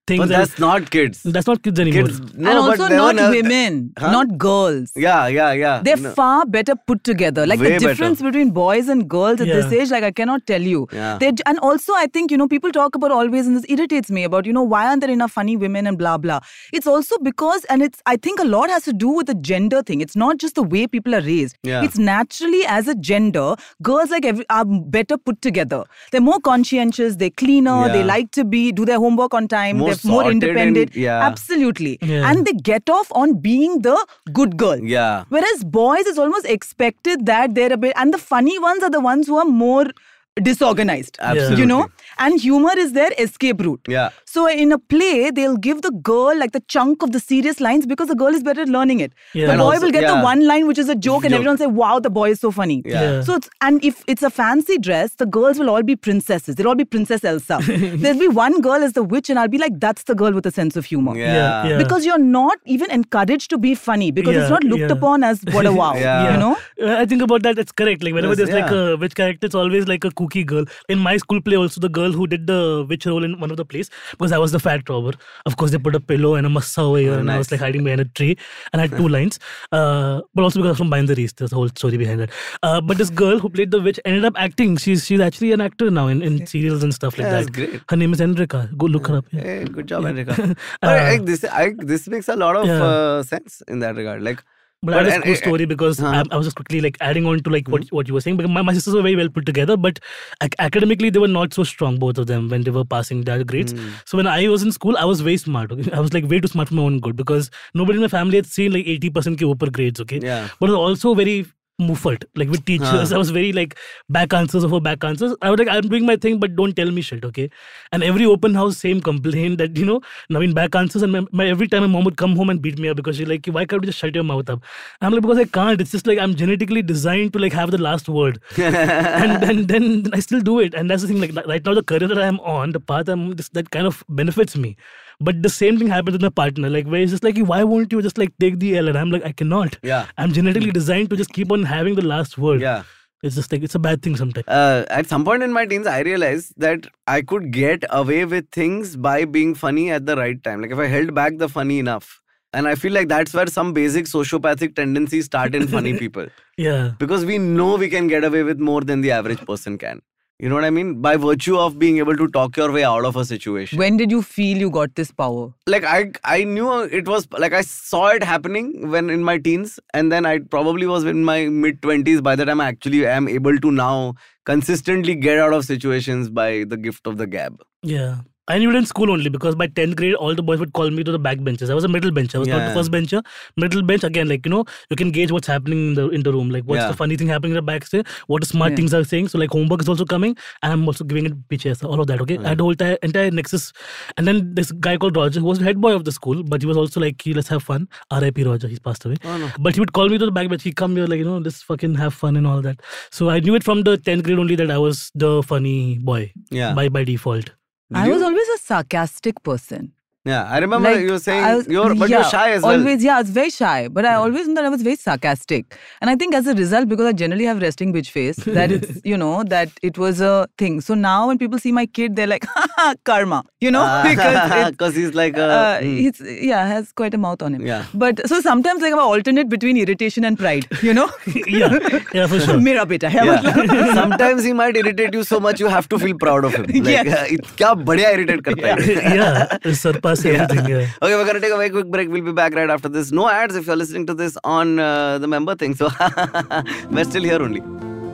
things. But and that's not kids. that's not kids anymore. Kids, no, and but also they were not never- women, Huh? not girls. Yeah, yeah, yeah. They're No. far better put together. Like Way the difference better. between boys and girls at this Yeah. age, like I cannot tell you. Yeah. They and also I think you know people talk about always, and this irritates me about you know why aren't there enough funny women and blah blah. It's also because, and it's I think a lot has to do with the gender thing. It's not just the way people are raised. Yeah. It's naturally as a gender, girls like every, are better put together. They're more conscientious. They're cleaner. They Yeah. like to be do their homework on time. More they're more sorted and- independent. yeah. Absolutely. Yeah. And they get off on being the good girl. Yeah. Whereas boys, it's almost expected that they're a bit, and the funny ones are the ones who are more disorganized. Absolutely. You know, and humor is their escape route. Yeah. So in a play, they'll give the girl like the chunk of the serious lines because the girl is better at learning it. Yeah. The And boy also- will get yeah. the one line which is a joke, and Joke. everyone say, "Wow, the boy is so funny." Yeah. Yeah. So it's, and if it's a fancy dress, the girls will all be princesses. They'll all be Princess Elsa. There'll be one girl as the witch, and I'll be like, "That's the girl with a sense of humor." Yeah. Yeah, yeah. Because you're not even encouraged to be funny because it's Yeah, not looked yeah. upon as what a wow. Yeah. You know? Uh, I think about that. It's correct. Like whenever Yes, there's like yeah. a witch character, it's always like a kooky girl. In my school play, also the girl who did the witch role in one of the plays, because I was the fat robber. Of course, they put a pillow and a massa over here, Oh, and I was nice. like hiding behind a tree, and I had two lines. Uh, but also because I was from Behind the East, there's a whole story behind that. Uh, but this girl who played the witch ended up acting. She's she's actually an actor now in, in serials and stuff like Yeah, that. that's great. Her name is Enrika. Go look her up. Yeah. Hey, good job, Enrica. But I, this, I, this makes a lot of Yeah. uh, sense in that regard. Like, But, I had a and- cool and- story because Huh. I, I was just quickly like adding on to like what, what you were saying. Because my, my sisters were very well put together, but ac- academically they were not so strong, both of them, when they were passing their grades. So when I was in school, I was very smart. Okay? I was like way too smart for my own good because nobody in my family had seen like eighty percent ke upar grades. Okay, Yeah. but I was also very muffled, like with teachers. Huh. I was very like back answers over back answers. I was like, I'm doing my thing, but don't tell me shit, okay? And every open house, same complaint that, you know, Naveen back answers. And my, my every time my mom would come home and beat me up because she's like, why can't you just shut your mouth up? I'm like, because I can't. It's just like I'm genetically designed to like have the last word. and then, then I still do it. And that's the thing, like right now, the career that I'm on, the path I'm just, that kind of benefits me. But the same thing happens with my partner, like where it's just like, why won't you just like take the L? And I'm like, I cannot. Yeah. I'm genetically designed to just keep on having the last word. Yeah. It's just like, it's a bad thing sometimes. Uh, at some point in my teens, I realized that I could get away with things by being funny at the right time. Like if I held back the funny enough. And I feel like that's where some basic sociopathic tendencies start in funny people. Yeah. Because we know we can get away with more than the average person can. You know what I mean? By virtue of being able to talk your way out of a situation. When did you feel you got this power? Like I I knew it was, like I saw it happening when in my teens, and then I probably was in my mid twenties by the time I actually am able to now consistently get out of situations by the gift of the gab. Yeah. I knew it in school only because by tenth grade, all the boys would call me to the back benches. I was a middle bench. I was not Yeah. the first bencher. Middle bench, again, like, you know, you can gauge what's happening in the in the room. Like, what's Yeah. the funny thing happening in the back say, what the smart Yeah. things are saying. So, like, homework is also coming, and I'm also giving it pitches, all of that, okay? I had the whole entire, entire nexus. And then this guy called Roger, who was the head boy of the school, but he was also like, let's have fun. R I P Roger, he's passed away. Oh, no. But he would call me to the back bench. He'd come here, like, you know, let's fucking have fun and all that. So, I knew it from the tenth grade only that I was the funny boy. Yeah. By, by default. Did I you? was always a sarcastic person. Yeah, I remember Like, you were saying I was- you're, but yeah, you're shy as well. Always, yeah, I was very shy. But I always knew that I was very sarcastic. And I think as a result, because I generally have resting bitch face, that it's, you know, that it was a thing. So now when people see my kid, they're like, haha, karma, you know, because it's, Because he's like a. uh, mm. he's, yeah, has quite a mouth on him. Yeah. But so sometimes like I alternate between irritation and pride, you know? yeah, yeah, for sure. Mera beta hai, Yeah. matlab. Sometimes he might irritate you so much you have to feel proud of him. Like, Yes. uh, it- क्या बढ़िया irritate करता है. yeah, it surpassed everything. Yeah. Okay, we're gonna take a very quick break. We'll be back right after this. No ads if you're listening to this on uh, the member thing. So we're still here only.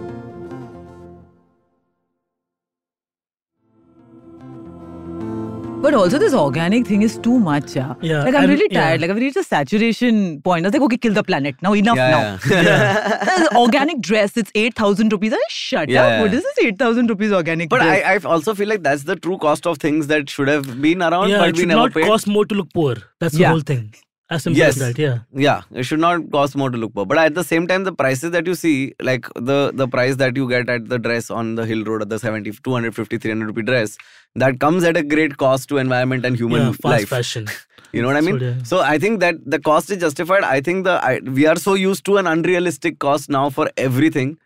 But also this organic thing is too much, yeah. Yeah, Like I'm and- really tired. yeah. Like I've reached a saturation point. I was like, okay, kill the planet. Now enough Yeah, now. yeah. There's organic dress, it's eight thousand rupees. I shut Yeah, up. yeah. What is this eight thousand rupees organic But dress? I, I also feel like that's the true cost of things that should have been around, Yeah, but it we should never not paid. cost more to look poor. That's the Yeah. whole thing. As simple Yes. as that, yeah. Yeah, it should not cost more to look poor. But at the same time, the prices that you see, like the, the price that you get at the dress on the Hill Road at the seventy, two fifty, three hundred rupee dress, that comes at a great cost to environment and human Yeah, fast life. fashion. You know what I mean? So, yeah. So I think that the cost is justified. I think the I, we are so used to an unrealistic cost now for everything.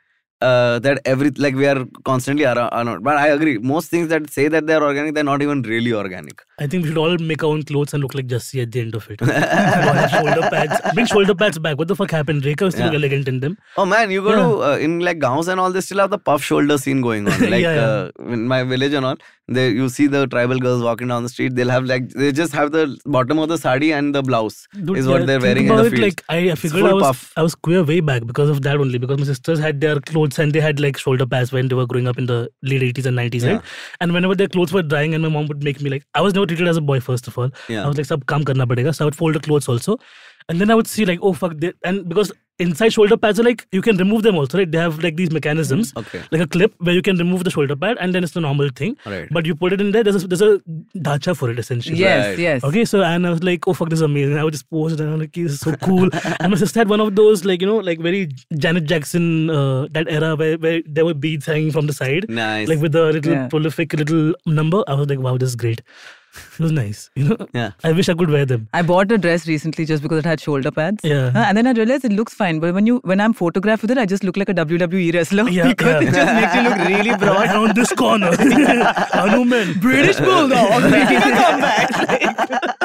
uh, that every like we are constantly around, around. But I agree. Most things that say that they are organic, they're not even really organic. I think we should all make our own clothes and look like Jussie at the end of it. Shoulder pads. Bring shoulder pads back. What the fuck happened? Rekha was still Yeah. elegant in them. Oh man, you go Yeah. to uh, in like gaons and all, they still have the puff shoulder scene going on. Like Yeah, yeah. Uh, in my village and all, they you see the tribal girls walking down the street. They'll have like they just have the bottom of the sari and the blouse Dude, is yeah, what they're think wearing in about the it, field. Like I, I figured full I was puff. I was queer way back because of that only, because my sisters had their clothes and they had like shoulder pads when they were growing up in the late eighties and nineties, Yeah. right? And whenever their clothes were drying, and my mom would make me like, I was never treated as a boy first of all. Yeah. I was like, sab kaam karna padega. So I would fold the clothes also, and then I would see like, oh fuck, they, and because inside shoulder pads are like you can remove them also, right? They have like these mechanisms, Okay. like a clip where you can remove the shoulder pad, and then it's the normal thing. Right. But you put it in there. There's a, there's a dhacha for it essentially. Yes, Right. yes. Okay, so and I was like, oh fuck, this is amazing. I would just post it and I'm like, this is so cool. And my sister had one of those, like, you know, like very Janet Jackson, uh, that era where, where there were beads hanging from the side. Nice. Like with a little Yeah. prolific little number. I was like, wow, this is great. It was nice, you know. Yeah. I wish I could wear them. I bought a dress recently just because it had shoulder pads. Yeah. Uh, and then I realized it looks fine, but when you when I'm photographed with it, I just look like a W W E wrestler Yeah, because yeah. it just makes you look really broad. And on this corner, Hanuman. British Bulldog making a comeback.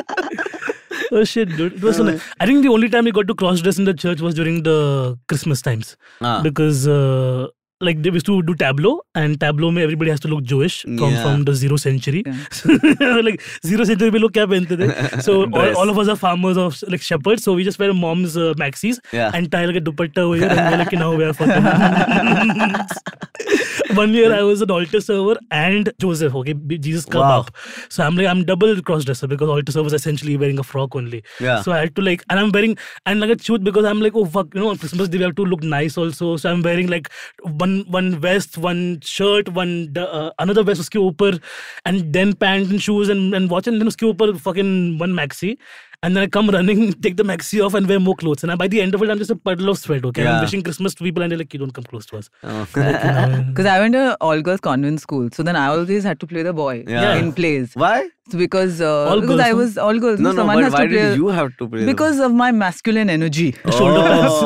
Oh shit, dude. It was so nice. I think the only time we got to cross dress in the church was during the Christmas times. Ah. Because uh, like they used to do tableau, and tableau mein everybody has to look Jewish from, Yeah. from the zero century. Like zero century mein log kya pehante the? So all, Dress. all of us are farmers of like shepherds, so we just wear mom's uh, maxis Yeah. and tie like a dupatta over here, and we're like, now we are fucking. One year I was an altar server and Joseph, okay, B- Jesus come Wow. up. So I'm like, I'm double cross dresser because altar server was essentially wearing a frock only. Yeah. So I had to like, and I'm wearing, and like a shoot because I'm like, oh fuck, you know, on Christmas Day we have to look nice also. So I'm wearing like one one vest, one shirt, one uh, another vest uske upar, and then pants and shoes and, and watch, and then uske upar fucking one maxi. And then I come running, take the maxi off and wear more clothes. And I, by the end of it, I'm just a puddle of sweat, okay? Yeah. I'm wishing Christmas to people and they're like, you don't come close to us. Oh. Because I went to all girls convent school, so then I always had to play the boy Yeah. in plays. Why? So because uh, All because girls, I no? was all girls. No, no, someone but has why to play did you have to play the- because of my masculine energy. Shoulder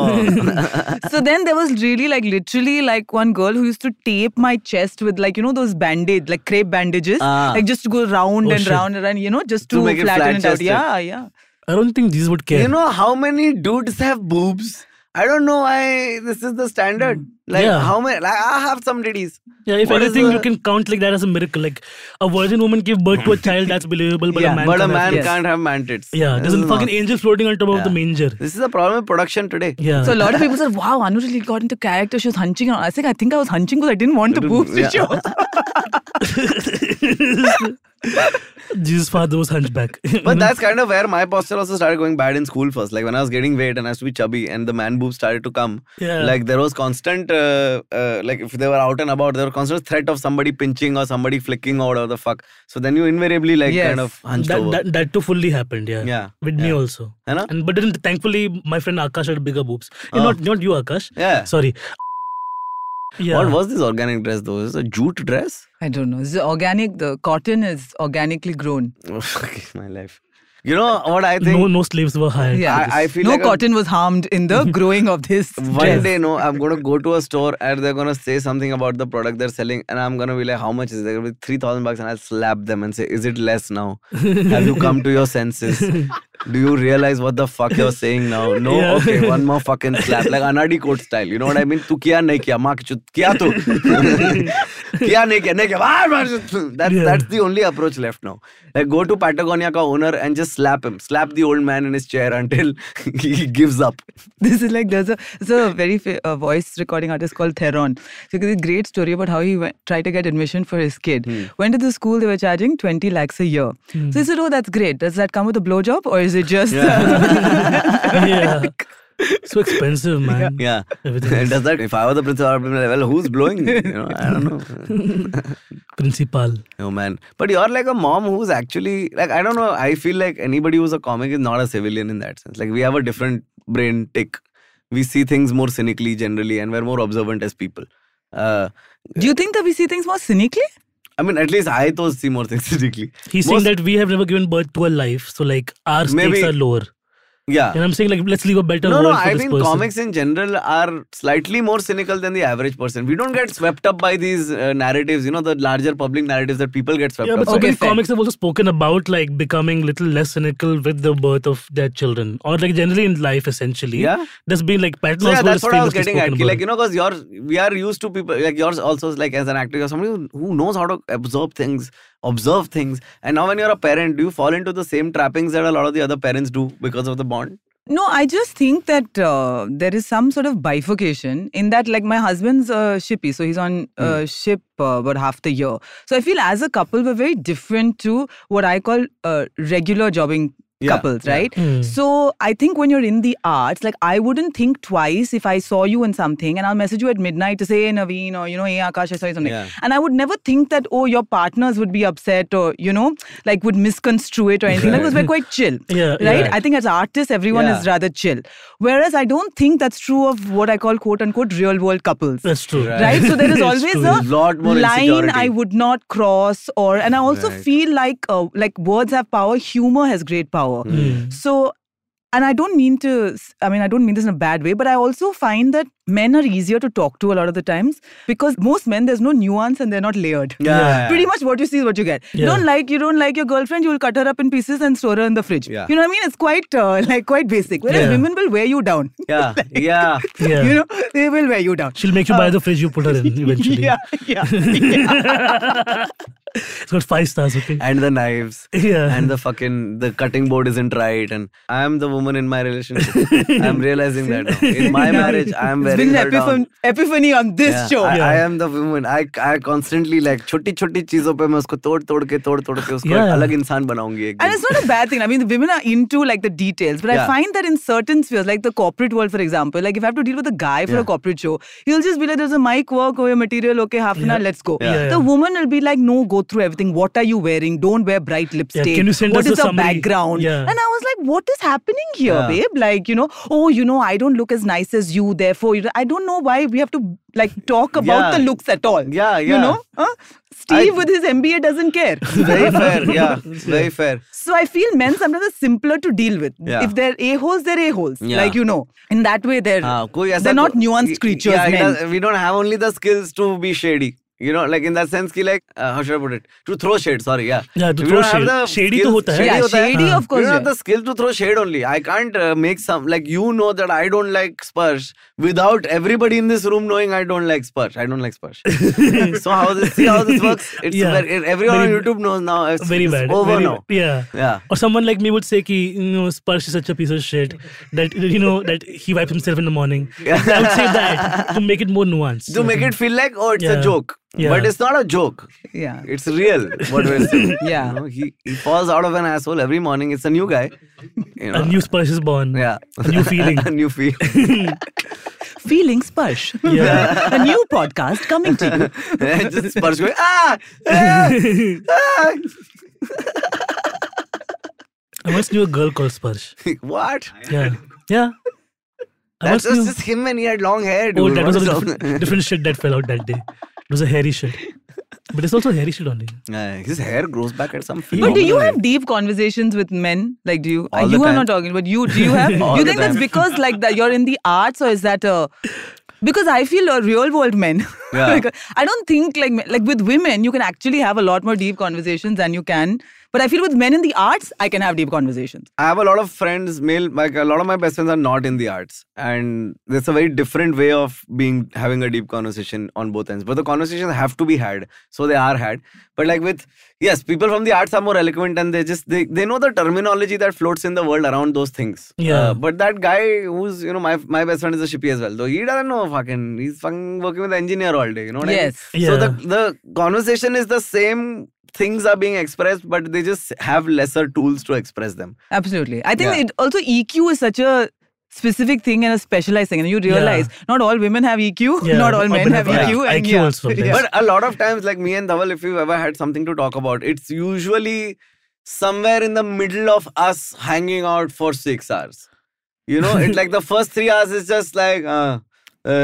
Oh. So then there was really like literally like one girl who used to tape my chest with like you know those bandage like crepe bandages, Ah. like just to go round Oh, and shit. round and round, you know, just to, To make it flatten it out. flat-chested. Yeah, yeah. I don't think Jesus would care. You know how many dudes have boobs? I don't know why this is the standard. Like Yeah. how many? Like I have some ditties. Yeah, if What is anything, the- you can count like that as a miracle. Like a virgin woman gave birth to a child, that's believable, but Yeah, a man But a can't man have Yes. can't have man tits. Yeah, This there's is a fucking not- angel floating on top of Yeah. the manger. This is the problem with production today. Yeah. So a lot of people said, "Wow, Anu really got into character. She was hunching." I said, "I think I was hunching because I didn't want the boobs to Yeah. show." Jesus' father was hunchback. But that's kind of where my posture also started going bad in school first. Like when I was getting weight and I used to be chubby and the man boobs started to come. Yeah. Like there was constant, uh, uh, like if they were out and about, there was constant threat of somebody pinching or somebody flicking or whatever the fuck. So then you invariably like Yes. kind of hunched that, over. that that too fully happened. Yeah. Yeah, With me yeah. also. You know? And but then thankfully my friend Akash had bigger boobs. Eh, Oh. Not not you, Akash. Yeah. Sorry. Yeah. What was this organic dress though? Is it a jute dress? I don't know. It's organic. The cotton is organically grown. Oh, fuck my life. You know what I think? No no slaves were hired. Yeah, I- I feel no like a- cotton was harmed in the growing of this. One dress. day, no, I'm going to go to a store and they're going to say something about the product they're selling, and I'm going to be like, how much is it? They're going to be three thousand bucks, and I'll slap them and say, is it less now? Have you come to your senses? Do you realize what the fuck you're saying now? No? Yeah. Okay, one more fucking slap. Like Anadi Coat style. You know what I mean? Tu kiya nahi kiya? Maa ki chut. Kiya tu? Kiya nahi kiya? Nahi kiya. Baar, baar. That's, Yeah. that's the only approach left now. Like go to Patagonia ka owner and just slap him. Slap the old man in his chair until he gives up. This is like there's a there's a very fa- uh, voice recording artist called Theron. So there's a great story about how he went, tried to get admission for his kid. Went to the school, they were charging twenty lakhs a year. So he said, "Oh, that's great. Does that come with a blowjob or is it just?" Yeah. So expensive, man. Yeah. Everything is- Does that, if I were the principal, I'd be like, well, who's blowing? You know, I don't know. Principal. Oh, man. But you're like a mom who's actually, like, I don't know. I feel like anybody who's a comic is not a civilian in that sense. Like, we have a different brain tick. We see things more cynically generally, and we're more observant as people. Uh, Do you think that we see things more cynically? I mean, at least I thought see more things cynically. He's Most- saying that we have never given birth to a life, so like our stakes Maybe- are lower. Yeah. And I'm saying like let's leave a better No, world no, for I this mean person. comics in general are slightly more cynical than the average person. We don't get swept up by these uh, narratives, you know, the larger public narratives that people get swept Yeah, up but by. so Okay, many fair. comics have also spoken about like becoming little less cynical with the birth of their children, or like generally in life, essentially. Yeah. There's been like Patton So yeah, Oswalt that's is what I was famously getting at. spoken Ki, Like, about you know, because you're, we are used to people, like yours also is like as an actor, you're somebody who, who knows how to absorb things, observe things. And now when you're a parent, do you fall into the same trappings that a lot of the other parents do because of the bond? No, I just think that uh, there is some sort of bifurcation in that, like, my husband's a shippy, so he's on uh, ship uh, about half the year. So I feel as a couple, we're very different to what I call uh, regular jobbing Yeah, couples, yeah. right? Hmm. So I think when you're in the arts, like, I wouldn't think twice if I saw you in something and I'll message you at midnight to say, hey, Naveen, or, you know, hey, Akash, I saw you something. Yeah. And I would never think that, oh, your partners would be upset or, you know, like would misconstrue it or anything. Like, because we're quite chill. Yeah, Right? yeah. I think as artists, everyone Yeah. is rather chill. Whereas I don't think that's true of what I call quote unquote real world couples. That's true. Right. Right? So there is It's always true. a Lot more line insecurity. I would not cross, or and I also Right. feel like uh, like words have power, humor has great power. Hmm. So, and I don't mean to, I mean, I don't mean this in a bad way, but I also find that men are easier to talk to a lot of the times because most men, there's no nuance and they're not layered. Yeah. Pretty much what you see is what you get. You Yeah. don't like, you don't like your girlfriend, you'll cut her up in pieces and store her in the fridge. Yeah. You know what I mean? It's quite, uh, like, quite basic. Whereas Yeah. women will wear you down. Yeah, yeah. Yeah. You know, they will wear you down. She'll make you buy the fridge you put her in eventually. Yeah, yeah. yeah. It's got five stars, okay? And the knives. Yeah. And the fucking, the cutting board isn't right. And I am the woman in my relationship. I'm realizing that now. In my marriage, I am It's wearing been her an down. epiphan- epiphany on this Yeah, show. I, Yeah. I am the woman. I I constantly like छोटी छोटी चीजों पे मैं उसको तोड़ तोड़ के तोड़ तोड़ के उसको Yeah. एक अलग इंसान बनाऊंगी एक And दिन. it's not a bad thing. I mean, the women are into like the details, but I Yeah. find that in certain spheres, like the corporate world, for example, like if I have to deal with a guy for Yeah. a corporate show, he'll just be like, "There's a mic work or your material, okay, half an Yeah. hour, let's go." Yeah. Yeah, The yeah. woman will be like, "No, go through everything. What are you wearing? Don't wear bright lipstick. can you send What us is a the summary?" background?" Yeah. And I was like, "What is happening here, Yeah. babe? Like, you know, oh, you know, I don't look as nice as you. Therefore, you I don't know why we have to like talk about Yeah. the looks at all. Yeah, You yeah. know, huh? Steve I- with his M B A doesn't care." Very fair. Yeah, very fair. So I feel men sometimes are simpler to deal with. Yeah. If they're a-holes, they're a-holes. Yeah. Like, you know, in that way, they're हाँ, कोई ऐसा they're not को- nuanced creatures, Yeah, it men. does- we don't have only the skills to be shady. You know, like in that sense, ki like uh, how should I put it? To throw shade. Sorry, yeah. Yeah, to We throw don't have shade. the Shady skills- तो होता है. Shady Yeah, होता है. shady, हाँ. of course. You don't have yeah. the skill to throw shade only. I can't uh, make some like you know that I don't like Sparsh without everybody in this room knowing I don't like Sparsh. I don't like Sparsh. so how this see how this works? It's Yeah. very, everyone Very- on YouTube knows now. It's, Very it's bad. over very now. bad. Yeah. Yeah. Or someone like me would say ki, you know, Sparsh is such a piece of shit that, you know, that he wipes himself in the morning. I would say that to make it more nuanced. To make it feel like oh it's Yeah. a joke. Yeah. But it's not a joke. Yeah. It's real what we're saying. Yeah. You know, he, he falls out of an asshole every morning. It's a new guy. You know. A new Sparsh is born. Yeah. A new feeling. a new feel. Feeling Sparsh. Yeah. A new podcast coming to you. Just Sparsh going, ah! ah, ah. I once knew a girl called Sparsh. What? Yeah. Yeah. I That's once just, knew. just him and he had long hair, dude. Oh, that was What's a wrong? different, different shit that fell out that day. It was a hairy shit. But it's also hairy shit only. Uh, his hair grows back at some But do you phenomenal have rate. deep conversations with men? Like, do you? All uh, the you are time. not talking, but you do you have? All you the think that's time. because like that you're in the arts, or is that a? Because I feel a real world men. Yeah. Like, I don't think like like with women you can actually have a lot more deep conversations than you can. But I feel with men in the arts, I can have deep conversations. I have a lot of friends, male, like a lot of my best friends are not in the arts. And there's a very different way of being having a deep conversation on both ends. But the conversations have to be had. So they are had. But like with, yes, people from the arts are more eloquent and they just, they, they know the terminology that floats in the world around those things. Yeah. Uh, but that guy who's, you know, my my best friend is a shippy as well. Though he doesn't know fucking, he's fucking working with the engineer all day. You know what Yes. I mean? So Yeah. the, the conversation is the same. Things are being expressed, but they just have lesser tools to express them. Absolutely. I think Yeah. it also E Q is such a specific thing and a specialized thing. And you realize not all women have E Q, Yeah, not all or men men have have E Q. I and Q also sometimes. But a lot of times, like me and Dhaval, if you've ever had something to talk about, it's usually somewhere in the middle of us hanging out for six hours. You know, it's like the first three hours is just like, uh, uh,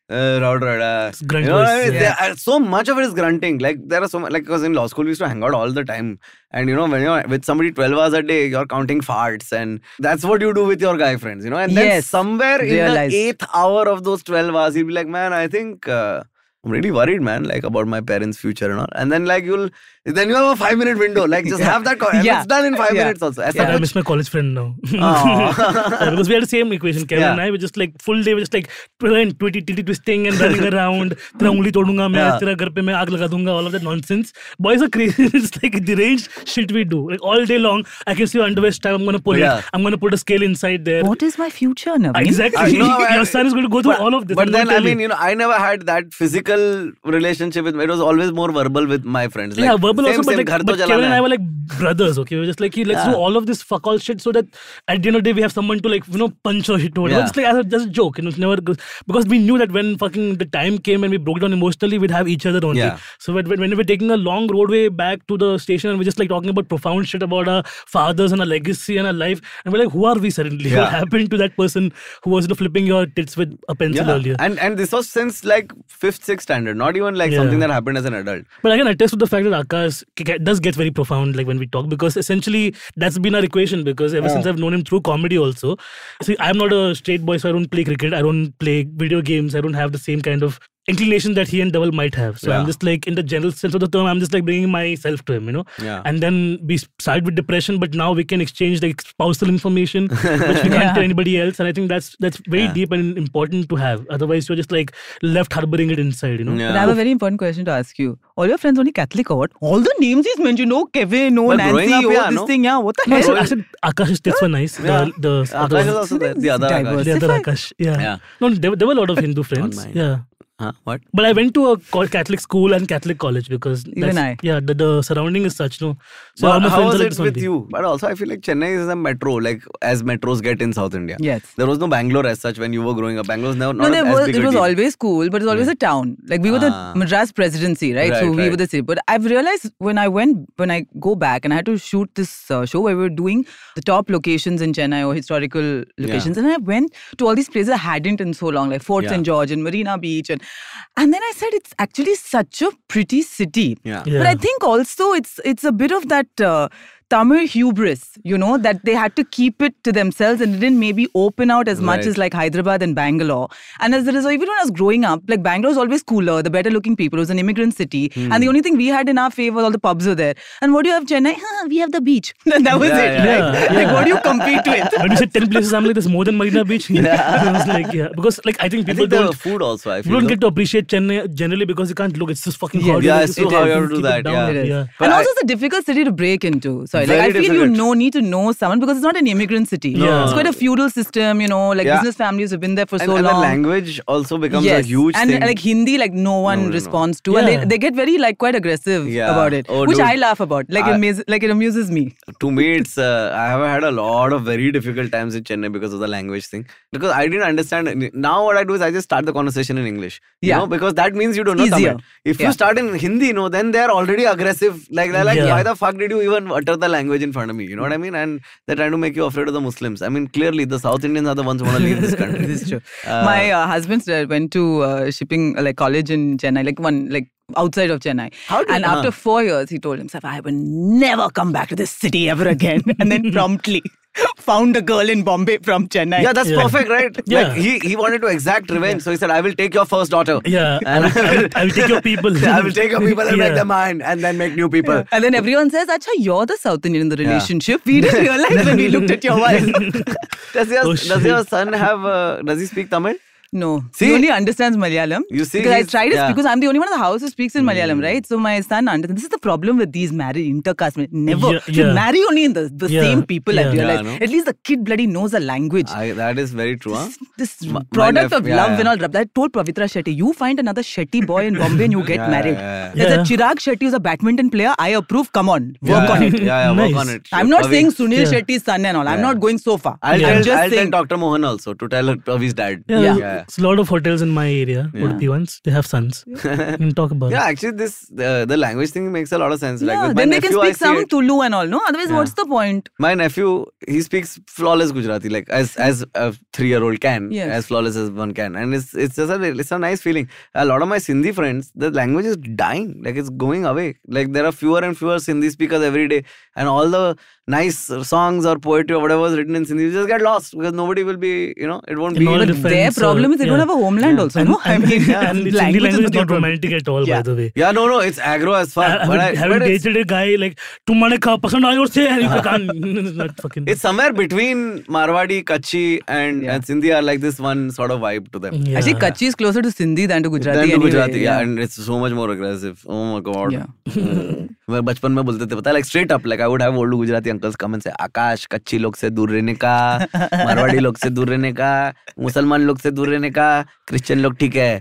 Uh, Rowd Rada. It's grunt You know what I voice, mean? yeah. There are- so much of it is grunting. Like there are so much, like because in law school we used to hang out all the time, and you know when you're with somebody twelve hours a day, you're counting farts, and that's what you do with your guy friends, you know. And then Yes. somewhere Realized. in the eighth hour of those twelve hours, he'll be like, "Man, I think uh, I'm really worried, man, like about my parents' future and all." And then like you'll then you have a five minute window, like just have that, co- and Yeah. it's done in five Yeah. minutes also. Aisa But I kuch- miss my college friend now. Aw. Yeah, because we had the same equation. Kevin Yeah. and I were just like full day, we were just like twitty, titty twisting and running around. Tera ungli todunga main, Yeah. tera ghar pe main aag laga dunga, all of that nonsense. Boys are crazy. It's like deranged shit we do. Like all day long, I can see your underwear strap. I'm gonna pull Yeah. it. I'm gonna put a scale inside there. What is my future, Naveen? Exactly. I know, Your I- son is going to go through but, all of this. But I'm then gonna I tell mean, you. you know, I never had that physical relationship with. It was always more verbal with my friends. Like, yeah, verbal same, also, but same, like, ghar to but jalana Kevin and I hai. were like brothers, okay? We were just like, let's Yeah. do all of this fuck all shit so that at the end of the day we have someone to like, you know, punch or hit or whatever. Yeah. It's like as a, just a joke, you know, it's never goes, because we knew that when fucking the time came and we broke down emotionally, we'd have each other only. Yeah. So when, when we were taking a long roadway back to the station and we're just like talking about profound shit about our fathers and our legacy and our life, and we're like, who are we suddenly? Yeah. What happened to that person who was, you know, flipping your tits with a pencil Yeah. earlier? And and this was since like fifth, sixth standard, not even like Yeah. something that happened as an adult. But I can attest to the fact that Akash g- does get very profound like when we talk, because essentially that's been our equation, because ever since I've known him through comedy also. See, I'm not a straight boy, so I don't play cricket, I don't play video games, I don't have the same kind of inclination that he and Dhaval might have. So Yeah. I'm just like, in the general sense of the term, I'm just like bringing myself to him, you know. Yeah. And then we started with depression, but now we can exchange like spousal information, which we can't Yeah. tell anybody else. And I think that's that's very Yeah. deep and important to have. Otherwise, you're just like left harboring it inside, you know. Yeah. But I have a very important question to ask you. All your friends only Catholic or what? All the names he's mentioned, no Kevin, no Well, growing Nancy, up, oh yeah, this no? thing, yeah. What the No, I hell? said, I said Akash's tits were nice. Yeah. The, the, other Akash is one. also there. The other Diverse. Akash. The other Specify. Akash, yeah. Yeah. No, there, were- there were a lot of Hindu friends. mine. Yeah. Huh? What? But I went to a co- Catholic school and Catholic college because Even that's- I. Yeah, the, the surrounding is such, no. So all But my how friends was are like it this with only. you? But also, I feel like Chennai is a metro, like as metros get in South India. Yes. There was no Bangalore as such when you were growing up. Bangalore was never No, not there as was, big it a was deal. always cool, but it was always a town. Like we were Ah. the Madras presidency, right? Right, so we right. were the city. But I've realized when I went, when I go back and I had to shoot this uh, show where we were doing the top locations in Chennai or historical locations, and I went to all these places I hadn't in so long, like Fort Yeah. Saint George and Marina Beach, and and then I said it's actually such a pretty city. Yeah. Yeah. But I think also it's it's a bit of that uh, Tamil hubris, you know, that they had to keep it to themselves and didn't maybe open out as much Right. as like Hyderabad and Bangalore. And as a result, even when I was growing up, like Bangalore was always cooler, the better looking people. It was an immigrant city. Hmm. And the only thing we had in our favor, all the pubs were there. And what do you have, Chennai? Huh, we have the beach. And that was Yeah, it, yeah. right? Yeah, Like, yeah. what do you compete with? When you said ten places, I'm like, there's more than Marina Beach. I was like, yeah. Because like I think I people think the don't, food also, I feel. people don't no? get to appreciate Chennai generally because you can't look. It's just fucking Yes. hard. Yeah, You it's just so hard is. to do keep it that. down. Yeah. It is. Yeah. But and I- also it's a difficult city to break into. Sorry, like, Very I feel you difficult. know need to know someone because it's not an immigrant city. No. It's quite a feudal system, you know, like Yeah. business families have been there for and, so and long. the language also becomes yes. a huge and thing. like Hindi, like no one No, no, no. responds to, and Yeah. they, they get very like quite aggressive Yeah. about it, Oh, which dude. I laugh about. Like it, I- amaz- like it amuses me. to me, it's uh, I have had a lot of very difficult times in Chennai because of the language thing. Because I didn't understand. Now what I do is I just start the conversation in English. You Yeah. know, because that means you don't know Easier. Tamil. If Yeah. you start in Hindi, no, then they're already aggressive. Like they're like, Yeah. why the fuck did you even utter the language in front of me? You know what I mean? And they're trying to make you afraid of the Muslims. I mean, clearly the South Indians are the ones who want to leave this country. This is true. Uh, My uh, husband uh, went to uh, shipping uh, like college in Chennai, like one like outside of Chennai. How did- and after huh. four years, he told himself, "I will never come back to this city ever again." And then promptly found a girl in Bombay from Chennai. Yeah, that's Yeah. perfect, right? Yeah. Like he, he wanted to exact revenge. So he said, I will take your first daughter. Yeah, And I will, I will, I will take your people. I will take your people and Yeah. make them mine and then make new people. And then everyone says, "Acha, you're the South Indian in the relationship." We didn't realize when we looked at your wife. Does your, Oh, does shit. your son have, uh, does he speak Tamil? No. See? He only understands Malayalam. You see, Because I he's- tried it yeah. because I'm the only one in the house who speaks in Malayalam, right? So my son understands. This is the problem with these married intercaste. ma- Never. Yeah, Should yeah. marry only in the, the Yeah, same people, yeah. I realize. Yeah, I know. At least the kid bloody knows the language. I, that is very true, huh? This M- my product nep- of yeah, love yeah. and all. I told Pavitra Shetty, you find another Shetty boy in Bombay and you get Yeah, married. yeah, yeah. There's a Chirag Shetty who's a badminton player. I approve. Come on. Work yeah, on it. Yeah, yeah, work Nice. on it. I'm not Pavi- saying Sunil Yeah. Shetty's son and all. I'm Yeah. not going so far. I'll, Yeah. tell, I'm just I'll tell saying. Doctor Mohan also to tell her Pavi's dad. Yeah, Yeah. yeah. So a lot of hotels in my area, Yeah. Udupi ones, they have sons. You can talk about Yeah, it. actually, this uh, the language thing makes a lot of sense. Like Yeah, with my then they can nephew, I speak see some it. Tulu and all, no? Otherwise, Yeah. what's the point? My nephew, he speaks flawless Gujarati, like as as a three-year-old can, Yes. as flawless as one can, and it's it's just a it's a nice feeling. A lot of my Sindhi friends, the language is dying, like it's going away. Like there are fewer and fewer Sindhi speakers every day, and all the nice songs or poetry or whatever is written in Sindhi just get lost because nobody will be, you know, it won't In be. all But defense, their problem uh, is they yeah. don't have a homeland Yeah. also, And, no? I and, mean, yeah, and Hindi language language is is the not problem. romantic at all, Yeah. by the way. Yeah, no, no, it's aggro as fuck. I, I but would, I, having but it's, dated a guy like, "Tumhane ka pasand aayo se," and you can't. It's not fucking. it's somewhere between Marwadi, Kutchi, and, Yeah. and Sindhi are like this one sort of vibe to them. Yeah. Actually, Kutchi is closer to Sindhi than to Gujarati. Than to anyway. Gujarati, yeah, and it's so much more aggressive. Oh my god. Yeah. मैं बचपन में बोलते थे पता है like straight up like I would have old Gujarati uncles come and say आकाश कच्ची लोग से दूर रहने का मारवाड़ी लोग से दूर रहने का मुसलमान लोग से दूर रहने का क्रिश्चियन लोग ठीक है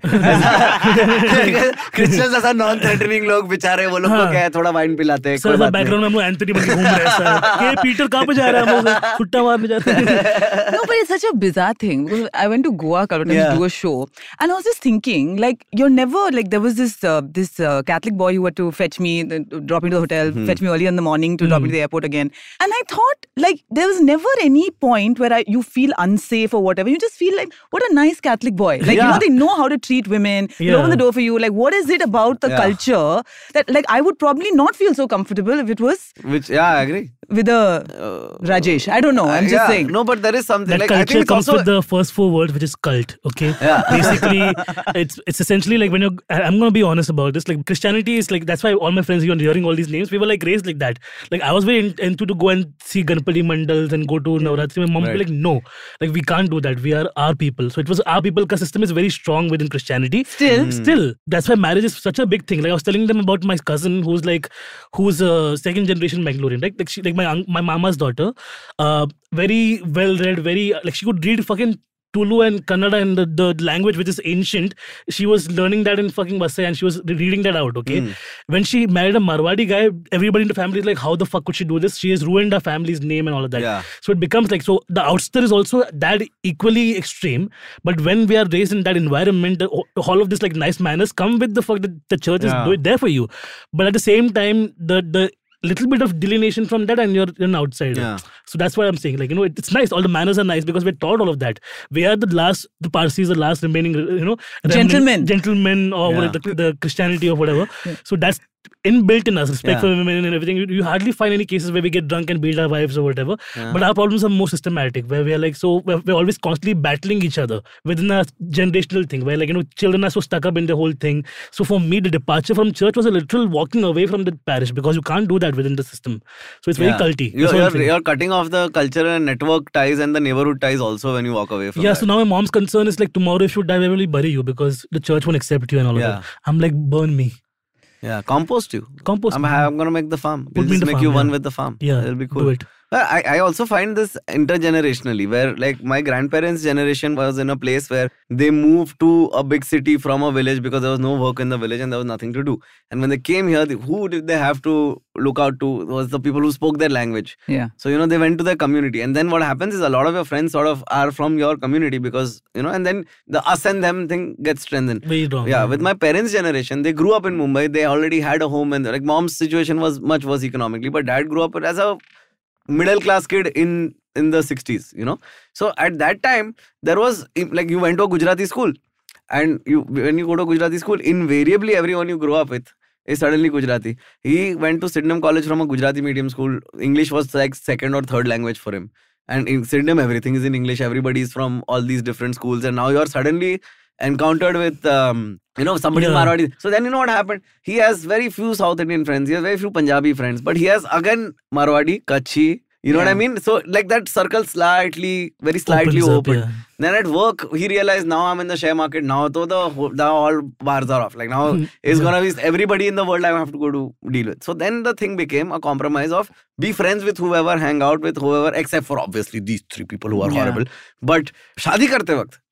क्रिश्चियन ऐसा नॉन थ्रेटनिंग लोग बेचारे वो लोग को क्या है थोड़ा वाइन पिलाते हैं सर कोई बात बैकग्राउंड में हम लोग एंथनी बन के घूम रहे हैं सर ये पीटर कहाँ पे जा रहा है हम लोग छुट्टा मारने जाते हैं No, but it's such a bizarre thing. Because I went to Goa a couple of times Yeah. to do a show, and I was just thinking, like, you're never like there was this uh, this uh, Catholic boy who had to fetch me, uh, drop me to the hotel, fetch me early in the morning to drop me to the airport again, and I thought like there was never any point where I, you feel unsafe or whatever. You just feel like what a nice Catholic boy. Like you Yeah. know they know how to treat women. They Yeah. open the door for you. Like what is it about the Yeah. culture that like I would probably not feel so comfortable if it was which yeah I agree with a Rajesh. I don't know. I'm just yeah, saying. no but there is something That like I culture think it's comes also with the first four words, which is cult. Okay. Yeah. Basically, it's it's essentially like when you're. I- I'm gonna be honest about this. Like Christianity is like that's why all my friends here hearing all these names. We were like raised like that. Like I was very in- into to go and see Ganpati mandals and go to Navratri. My mom would be Right. like, no, like we can't do that. We are our people. So it was our people. Because system is very strong within Christianity. Still. Still, that's why marriage is such a big thing. Like I was telling them about my cousin who's like, who's a second generation Bangalorean. Right? Like she, like my un- my mama's daughter, uh, very well read, very like she could read fucking Tulu and Kannada and the, the language which is ancient. She was learning that in fucking Vasai and she was re- reading that out, okay? When she married a Marwadi guy, everybody in the family is like, how the fuck could she do this? She has ruined her family's name and all of that. Yeah. So it becomes like, so the outsider is also that equally extreme. But when we are raised in that environment, the, all of this like nice manners come with the fact that the church Yeah. is do- there for you. But at the same time, the the little bit of delineation from that and you're, you're an outsider. Yeah. So that's what I'm saying. Like, you know, it, it's nice. All the manners are nice because we're taught all of that. We are the last, the Parsis, the last remaining, you know, remaining Gentlemen. Gentlemen or Yeah. what, the, the Christianity or whatever. So that's inbuilt in us, respect Yeah. for women and everything. You, you hardly find any cases where we get drunk and beat our wives or whatever. But our problems are more systematic, where we're like, so we're, we're always constantly battling each other within a generational thing, where like, you know, children are so stuck up in the whole thing. So for me, the departure from church was a literal walking away from the parish because you can't do that within the system. So it's very Yeah. culty. You're, That's what I'm you're, saying. you're cutting off the culture and network ties and the neighborhood ties also when you walk away from Yeah, that. so now my mom's concern is like tomorrow if you die, we will bury you because the church won't accept you and all Yeah. of that. I'm like, burn me. Yeah, compost you. Compost I'm, me. I'm gonna make the farm. We'll Put me in just the make farm, you one yeah. with the farm. Yeah, It'll be cool. do it. Well, I, I also find this intergenerationally where like my grandparents' generation was in a place where they moved to a big city from a village because there was no work in the village and there was nothing to do. And when they came here, the- who did they have to look out to was the people who spoke their language. Yeah. So, you know, they went to their community. And then what happens is a lot of your friends sort of are from your community because, you know, and then the us and them thing gets strengthened. Very wrong. Yeah, with my parents' generation, they grew up in Mumbai. They already had a home, and like mom's situation was much worse economically, but dad grew up as a middle class kid in in the sixties. You know, so at that time there was like you went to a Gujarati school, and you when you go to a Gujarati school, invariably everyone you grow up with is suddenly Gujarati. He went to Sydenham College from a Gujarati medium school. English was like second or third language for him, and in Sydenham everything is in English. Everybody is from all these different schools, and now you're suddenly encountered with um, you know somebody Yeah. Marwadi. So then you know what happened? He has very few South Indian friends. He has very few Punjabi friends, but he has again Marwadi, Kutchi. You know what I Yeah. mean? So like that circle slightly, very slightly Opens up, open. yeah. Then at work, he realized now I'm in the share market. Now to the whole- now all bars are off. Like now it's gonna be everybody in the world I have to go to deal with. So then the thing became a compromise of be friends with whoever, hang out with whoever, except for obviously these three people who are Yeah. horrible. But शादी करते वक्त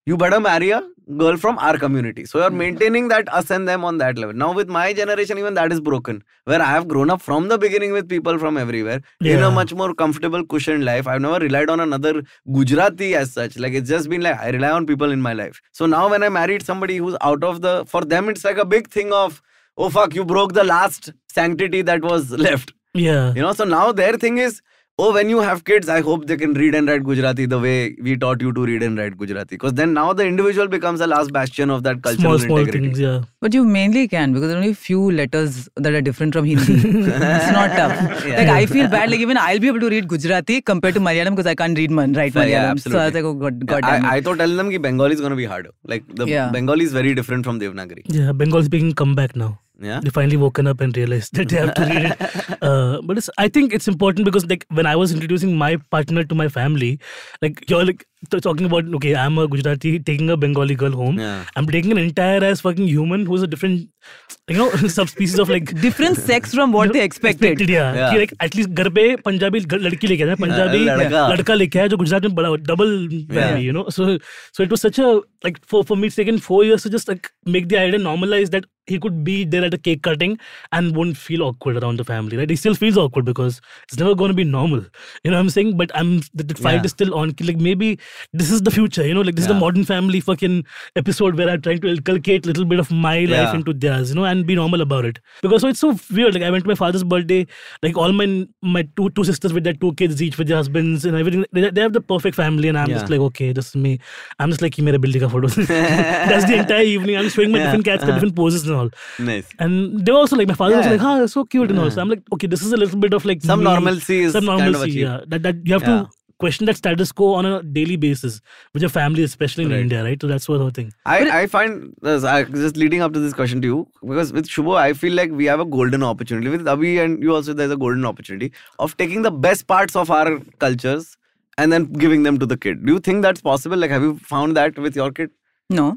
you better marry a girl from our community. So you're maintaining that us and them on that level. Now with my generation, even that is broken. Where I have grown up from the beginning with people from everywhere in Yeah. a much more comfortable, cushioned life. I've never relied on another Gujarati as such. Like it's just been like I rely on people in my life. So now when I married somebody who's out of the, for them it's like a big thing of, oh fuck, you broke the last sanctity that was left. Yeah. You know, so now their thing is, oh, when you have kids, I hope they can read and write Gujarati the way we taught you to read and write Gujarati. Because then now the individual becomes the last bastion of that cultural Small, small integrity. things, yeah. But you mainly can because there are only a few letters that are different from Hindi. It's not tough. Yeah. Like I feel bad. Like even I'll be able to read Gujarati compared to Malayalam because I can't read man, write Yeah, Malayalam. yeah, So I absolutely. was like, oh god, god damn it. I, I thought telling them that Bengali is going to be harder. Like the Yeah. Bengali is very different from Devanagari. Yeah, Bengal is making comeback now. Yeah. They finally woken up and realized that they have to read it. Uh, but it's, I think it's important because like when I was introducing my partner to my family, like you're like t- talking about, okay, I'm a Gujarati taking a Bengali girl home. Yeah. I'm taking an entire ass fucking human who's a different, you know, subspecies of like Different sex from what they expected. yeah. Yeah. कि like at least घर पे पंजाबी ग- लड़की लेके आया, पंजाबी लड़का. लड़का लेके आया जो गुजरात में बड़ा double Yeah. you know. So so it was such a like for for me it's taken four years to just like make the idea normalize that he could be there at a cake cutting and won't feel awkward around the family, right? He still feels awkward because it's never going to be normal, you know what I'm saying? But I'm the, the fight Yeah. is still on. Like maybe this is the future, you know, like this is the Yeah. Modern Family fucking episode where I'm trying to inculcate a little bit of my life Yeah. into theirs, you know, and be normal about it. Because so it's so weird. Like I went to my father's birthday, like all my my two two sisters with their two kids each with their husbands and everything. They, they have the perfect family, and I'm Yeah. just like, okay, this is me. I'm just like, mere billi ka photo. That's the entire evening. I'm showing my Yeah. different cats, the different poses and all. Nice. And they were also like, my father was Yeah. like, ah, so cute and all. So I'm like, okay, this is a little bit of like Some me- normalcy is some kind of normalcy, achieved. yeah. That that you have Yeah. to question that status quo on a daily basis with your family, especially in Right. India, right? So that's one other thing. I, I find, uh, I- just leading up to this question to you, because with Shubho, I feel like we have a golden opportunity. With Abhi and you also, there's a golden opportunity of taking the best parts of our cultures and then giving them to the kid. Do you think that's possible? Like, have you found that with your kid? No.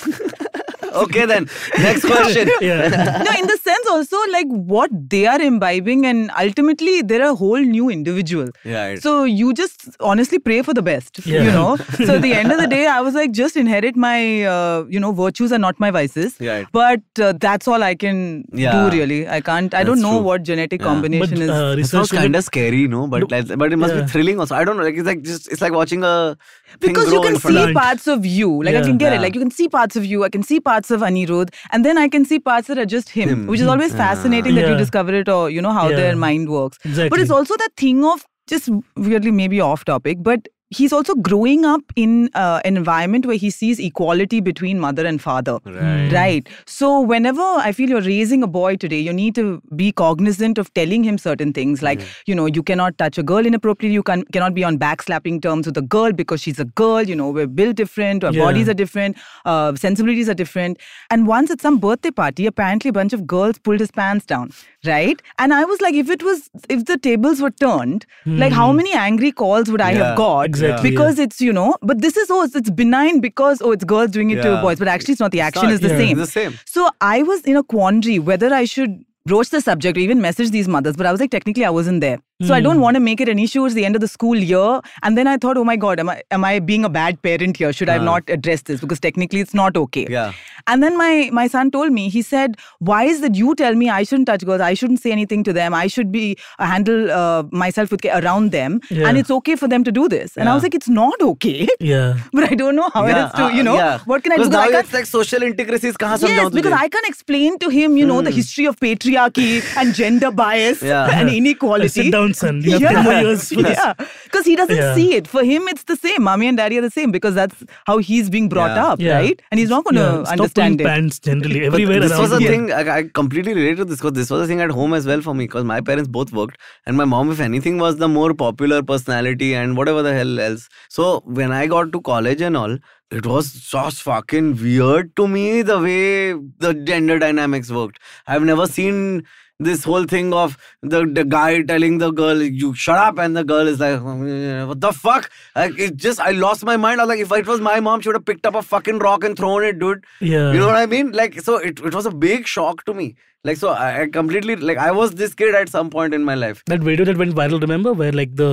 Okay, then. Next question. Yeah. No, in the sense also like what they are imbibing, and ultimately they're a whole new individual. Yeah, it- So you just honestly pray for the best, Yeah. you know. So at the end of the day, I was like, just inherit my, uh, you know, virtues and not my vices. Yeah. But uh, that's all I can Yeah. do really. I can't. I That's don't know true. what genetic Yeah. combination But is. uh, It research sounds shows kind that- of scary, no? But Look, like, but it must yeah. be thrilling also. I don't know. Like it's like just it's like watching a thing Because grow you can in front of see Plant. parts of you. Like I Yeah. can get Yeah. it. Like you can see parts of you. I can see parts of Anirudh. And then I can see parts that are just him. Him. Which is always Yeah. fascinating that you Yeah. discover it, or you know how Yeah. their mind works. But Exactly. it's also that thing of just weirdly maybe off topic, but he's also growing up in uh, an environment where he sees equality between mother and father. Right. Right. So whenever I feel you're raising a boy today, you need to be cognizant of telling him certain things like, you know, you cannot touch a girl inappropriately. You can, cannot be on backslapping terms with a girl because she's a girl. You know, we're built different. Our Yeah. bodies are different. Uh, sensibilities are different. And once at some birthday party, apparently a bunch of girls pulled his pants down. Right. And I was like, if it was, if the tables were turned, like how many angry calls would I Yeah, have got? exactly, Because it's, you know, but this is, oh, it's, it's benign because, oh, it's girls doing it to Yeah. boys. But actually it's not. The It's action not- is the yeah. same. It's the same. So I was in a quandary whether I should broach the subject or even message these mothers. But I was like, technically, I wasn't there. So I don't want to make it an issue. It's the end of the school year. And then I thought, oh my God, am I am I being a bad parent here? Should I have not addressed this? Because technically it's not okay. Yeah. And then my, my son told me, he said, why is that you tell me I shouldn't touch girls? I shouldn't say anything to them. I should be uh, handle uh, myself with care around them. Yeah. And it's okay for them to do this. And I Yeah. was like, it's not okay. Yeah. But I don't know how Yeah, else to, uh, you know, yeah. what can I do? Because Because now I it's like social intricacies. Kahan Yes, samjhaun because tujhe? I can't explain to him, you know, the history of patriarchy and gender bias Yeah. and inequality. Sit down, son. You have Yeah. ten more years for this. Yeah, because he doesn't Yeah. see it. For him, it's the same. Mommy and daddy are the same because that's how he's being brought Yeah. up, Yeah. right? And he's not going to Yeah. Stop understand pulling it. pants generally But everywhere this around. was a you. thing, I, I completely relate to this because this was a thing at home as well for me because my parents both worked and my mom, if anything, was the more popular personality and whatever the hell else. So when I got to college and all, it was just fucking weird to me the way the gender dynamics worked. I've never seen this whole thing of the, the guy telling the girl, you shut up, and the girl is like, what the fuck? Like, it just, I lost my mind. I was like, if it was my mom, she would have picked up a fucking rock and thrown it, dude. Yeah. You know what I mean? Like, so it, it was a big shock to me. Like, so I, I completely, like, I was this kid at some point in my life. That video that went viral, remember, where like the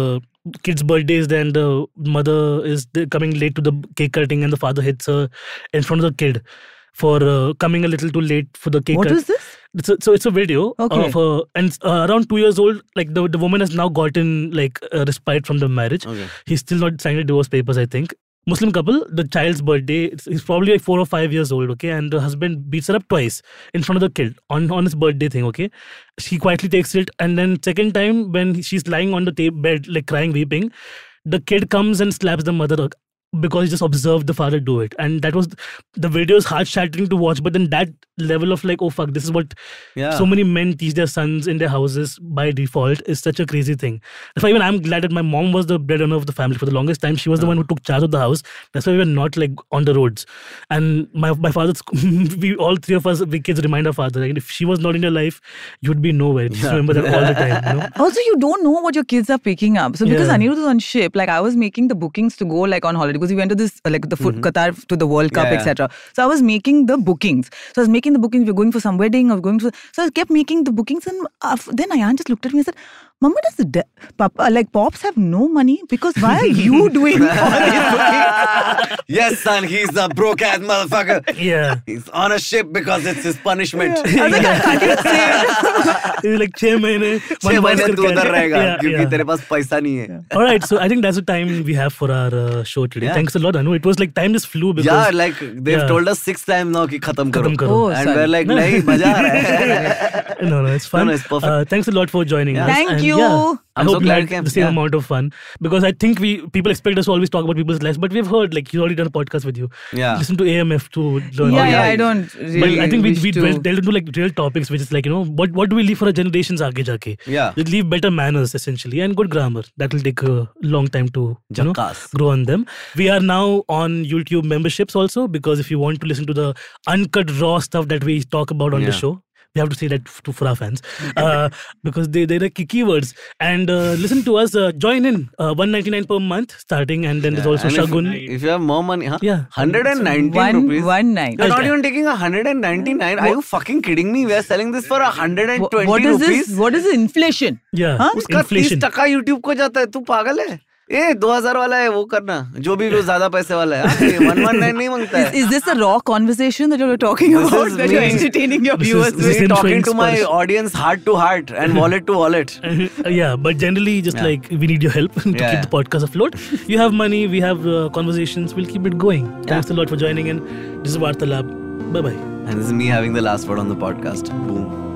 kid's birthday is there and the mother is there coming late to the cake cutting and the father hits her in front of the kid for uh, coming a little too late for the cake What cut. was this? It's a, so it's a video Okay. of uh, and uh, around two years old. Like the the woman has now gotten like a respite from the marriage. Okay. He's still not signed the divorce papers, I think. Muslim couple, the child's birthday, it's, he's probably like four or five years old, okay? And the husband beats her up twice in front of the kid on, on his birthday thing, okay? She quietly takes it, and then second time when she's lying on the ta- bed, like crying, weeping, the kid comes and slaps the mother because he just observed the father do it. And that was, the video is heart-shattering to watch, but then that level of like, oh fuck, this is what Yeah. so many men teach their sons in their houses by default is such a crazy thing. That's why even I'm glad that my mom was the breadwinner of the family for the longest time. She was the one who took charge of the house. That's why we were not like on the roads. And my my father's, we all three of us, we kids remind our father, like if she was not in your life, you would be nowhere. Just remember that all the time, you know? Also, you don't know what your kids are picking up. So because Yeah. Anirudh was on ship, like I was making the bookings to go like on holiday because we went to this uh, like the foot Qatar to the World Cup, Yeah, yeah. et cetera. So I was making the bookings. So I was making the bookings. We were going for some wedding. I was going for. So I kept making the bookings, and uh, then Ayan just looked at me and said, "Mama, does the de- Papa like Pops have no money? Because why are you doing all these bookings?" Yes, son, he's a broke ass motherfucker. Yeah. He's on a ship because it's his punishment. I was like, I can't say it. It was like छह महीने छह महीने तू उधर रहेगा Yeah, क्योंकि yeah. तेरे पास पैसा नहीं है. All right, so I think that's the time we have for our uh, show today. Yeah. Thanks a lot, Anu. It was like time just flew because Yeah, like they've Yeah. told us six times now कि खत्म करो. खत्म करो. Oh, And son. we're like, No. नहीं मजा आ रहा है. no, no, it's fun. No, no, it's perfect. Uh, thanks a lot for joining Yeah. us. Thank And you. Yeah, I I'm hope so you glad had you came. the same Yeah. amount of fun because I think we people expect us to always talk about people's lives, but we've heard like he's already done a podcast with you. Yeah. Listen to A M F to learn. Yeah, Oh, yeah, yeah. I don't really. But I think we wish we to. delved delved into like real topics, which is like you know what what do we leave for our generations आगे जाके? Yeah. We leave better manners essentially and good grammar. That will take a long time to you know Jackass. grow on them. We are now on YouTube memberships also because if you want to listen to the uncut raw stuff that we talk about on the Yeah. show. We have to say that to for our fans uh, because they they're like keywords and uh, listen to us. Uh, join in uh, one ninety-nine per month starting, and then there's also And if- Shagun. If, you have more money, huh? Yeah. one hundred nineteen One rupees. one nine. You're not Okay. even taking one hundred ninety-nine. Are you fucking kidding me? We are selling this for one hundred Wh- twenty What is rupees. this? What is the inflation? Yeah, Huh? उसका तीस inflation. टका YouTube को जाता है. तू पागल है? ए दो हजार वाला है वो करना जो भी वो ज्यादा पैसे वाला है. वन वन नाइन नहीं मांगता Is, है. is this a raw conversation that you're talking This about? is That you're me. entertaining your This is- viewers this with? is Talking influence to my first. audience heart to heart and wallet to wallet. yeah, but generally, just Yeah. like we need your help to Yeah. keep the podcast afloat. You have money, we have uh, conversations, we'll keep it going. Thanks a lot for joining in. This is Vartalab. Bye bye. And this is me having the last word on the podcast. Boom.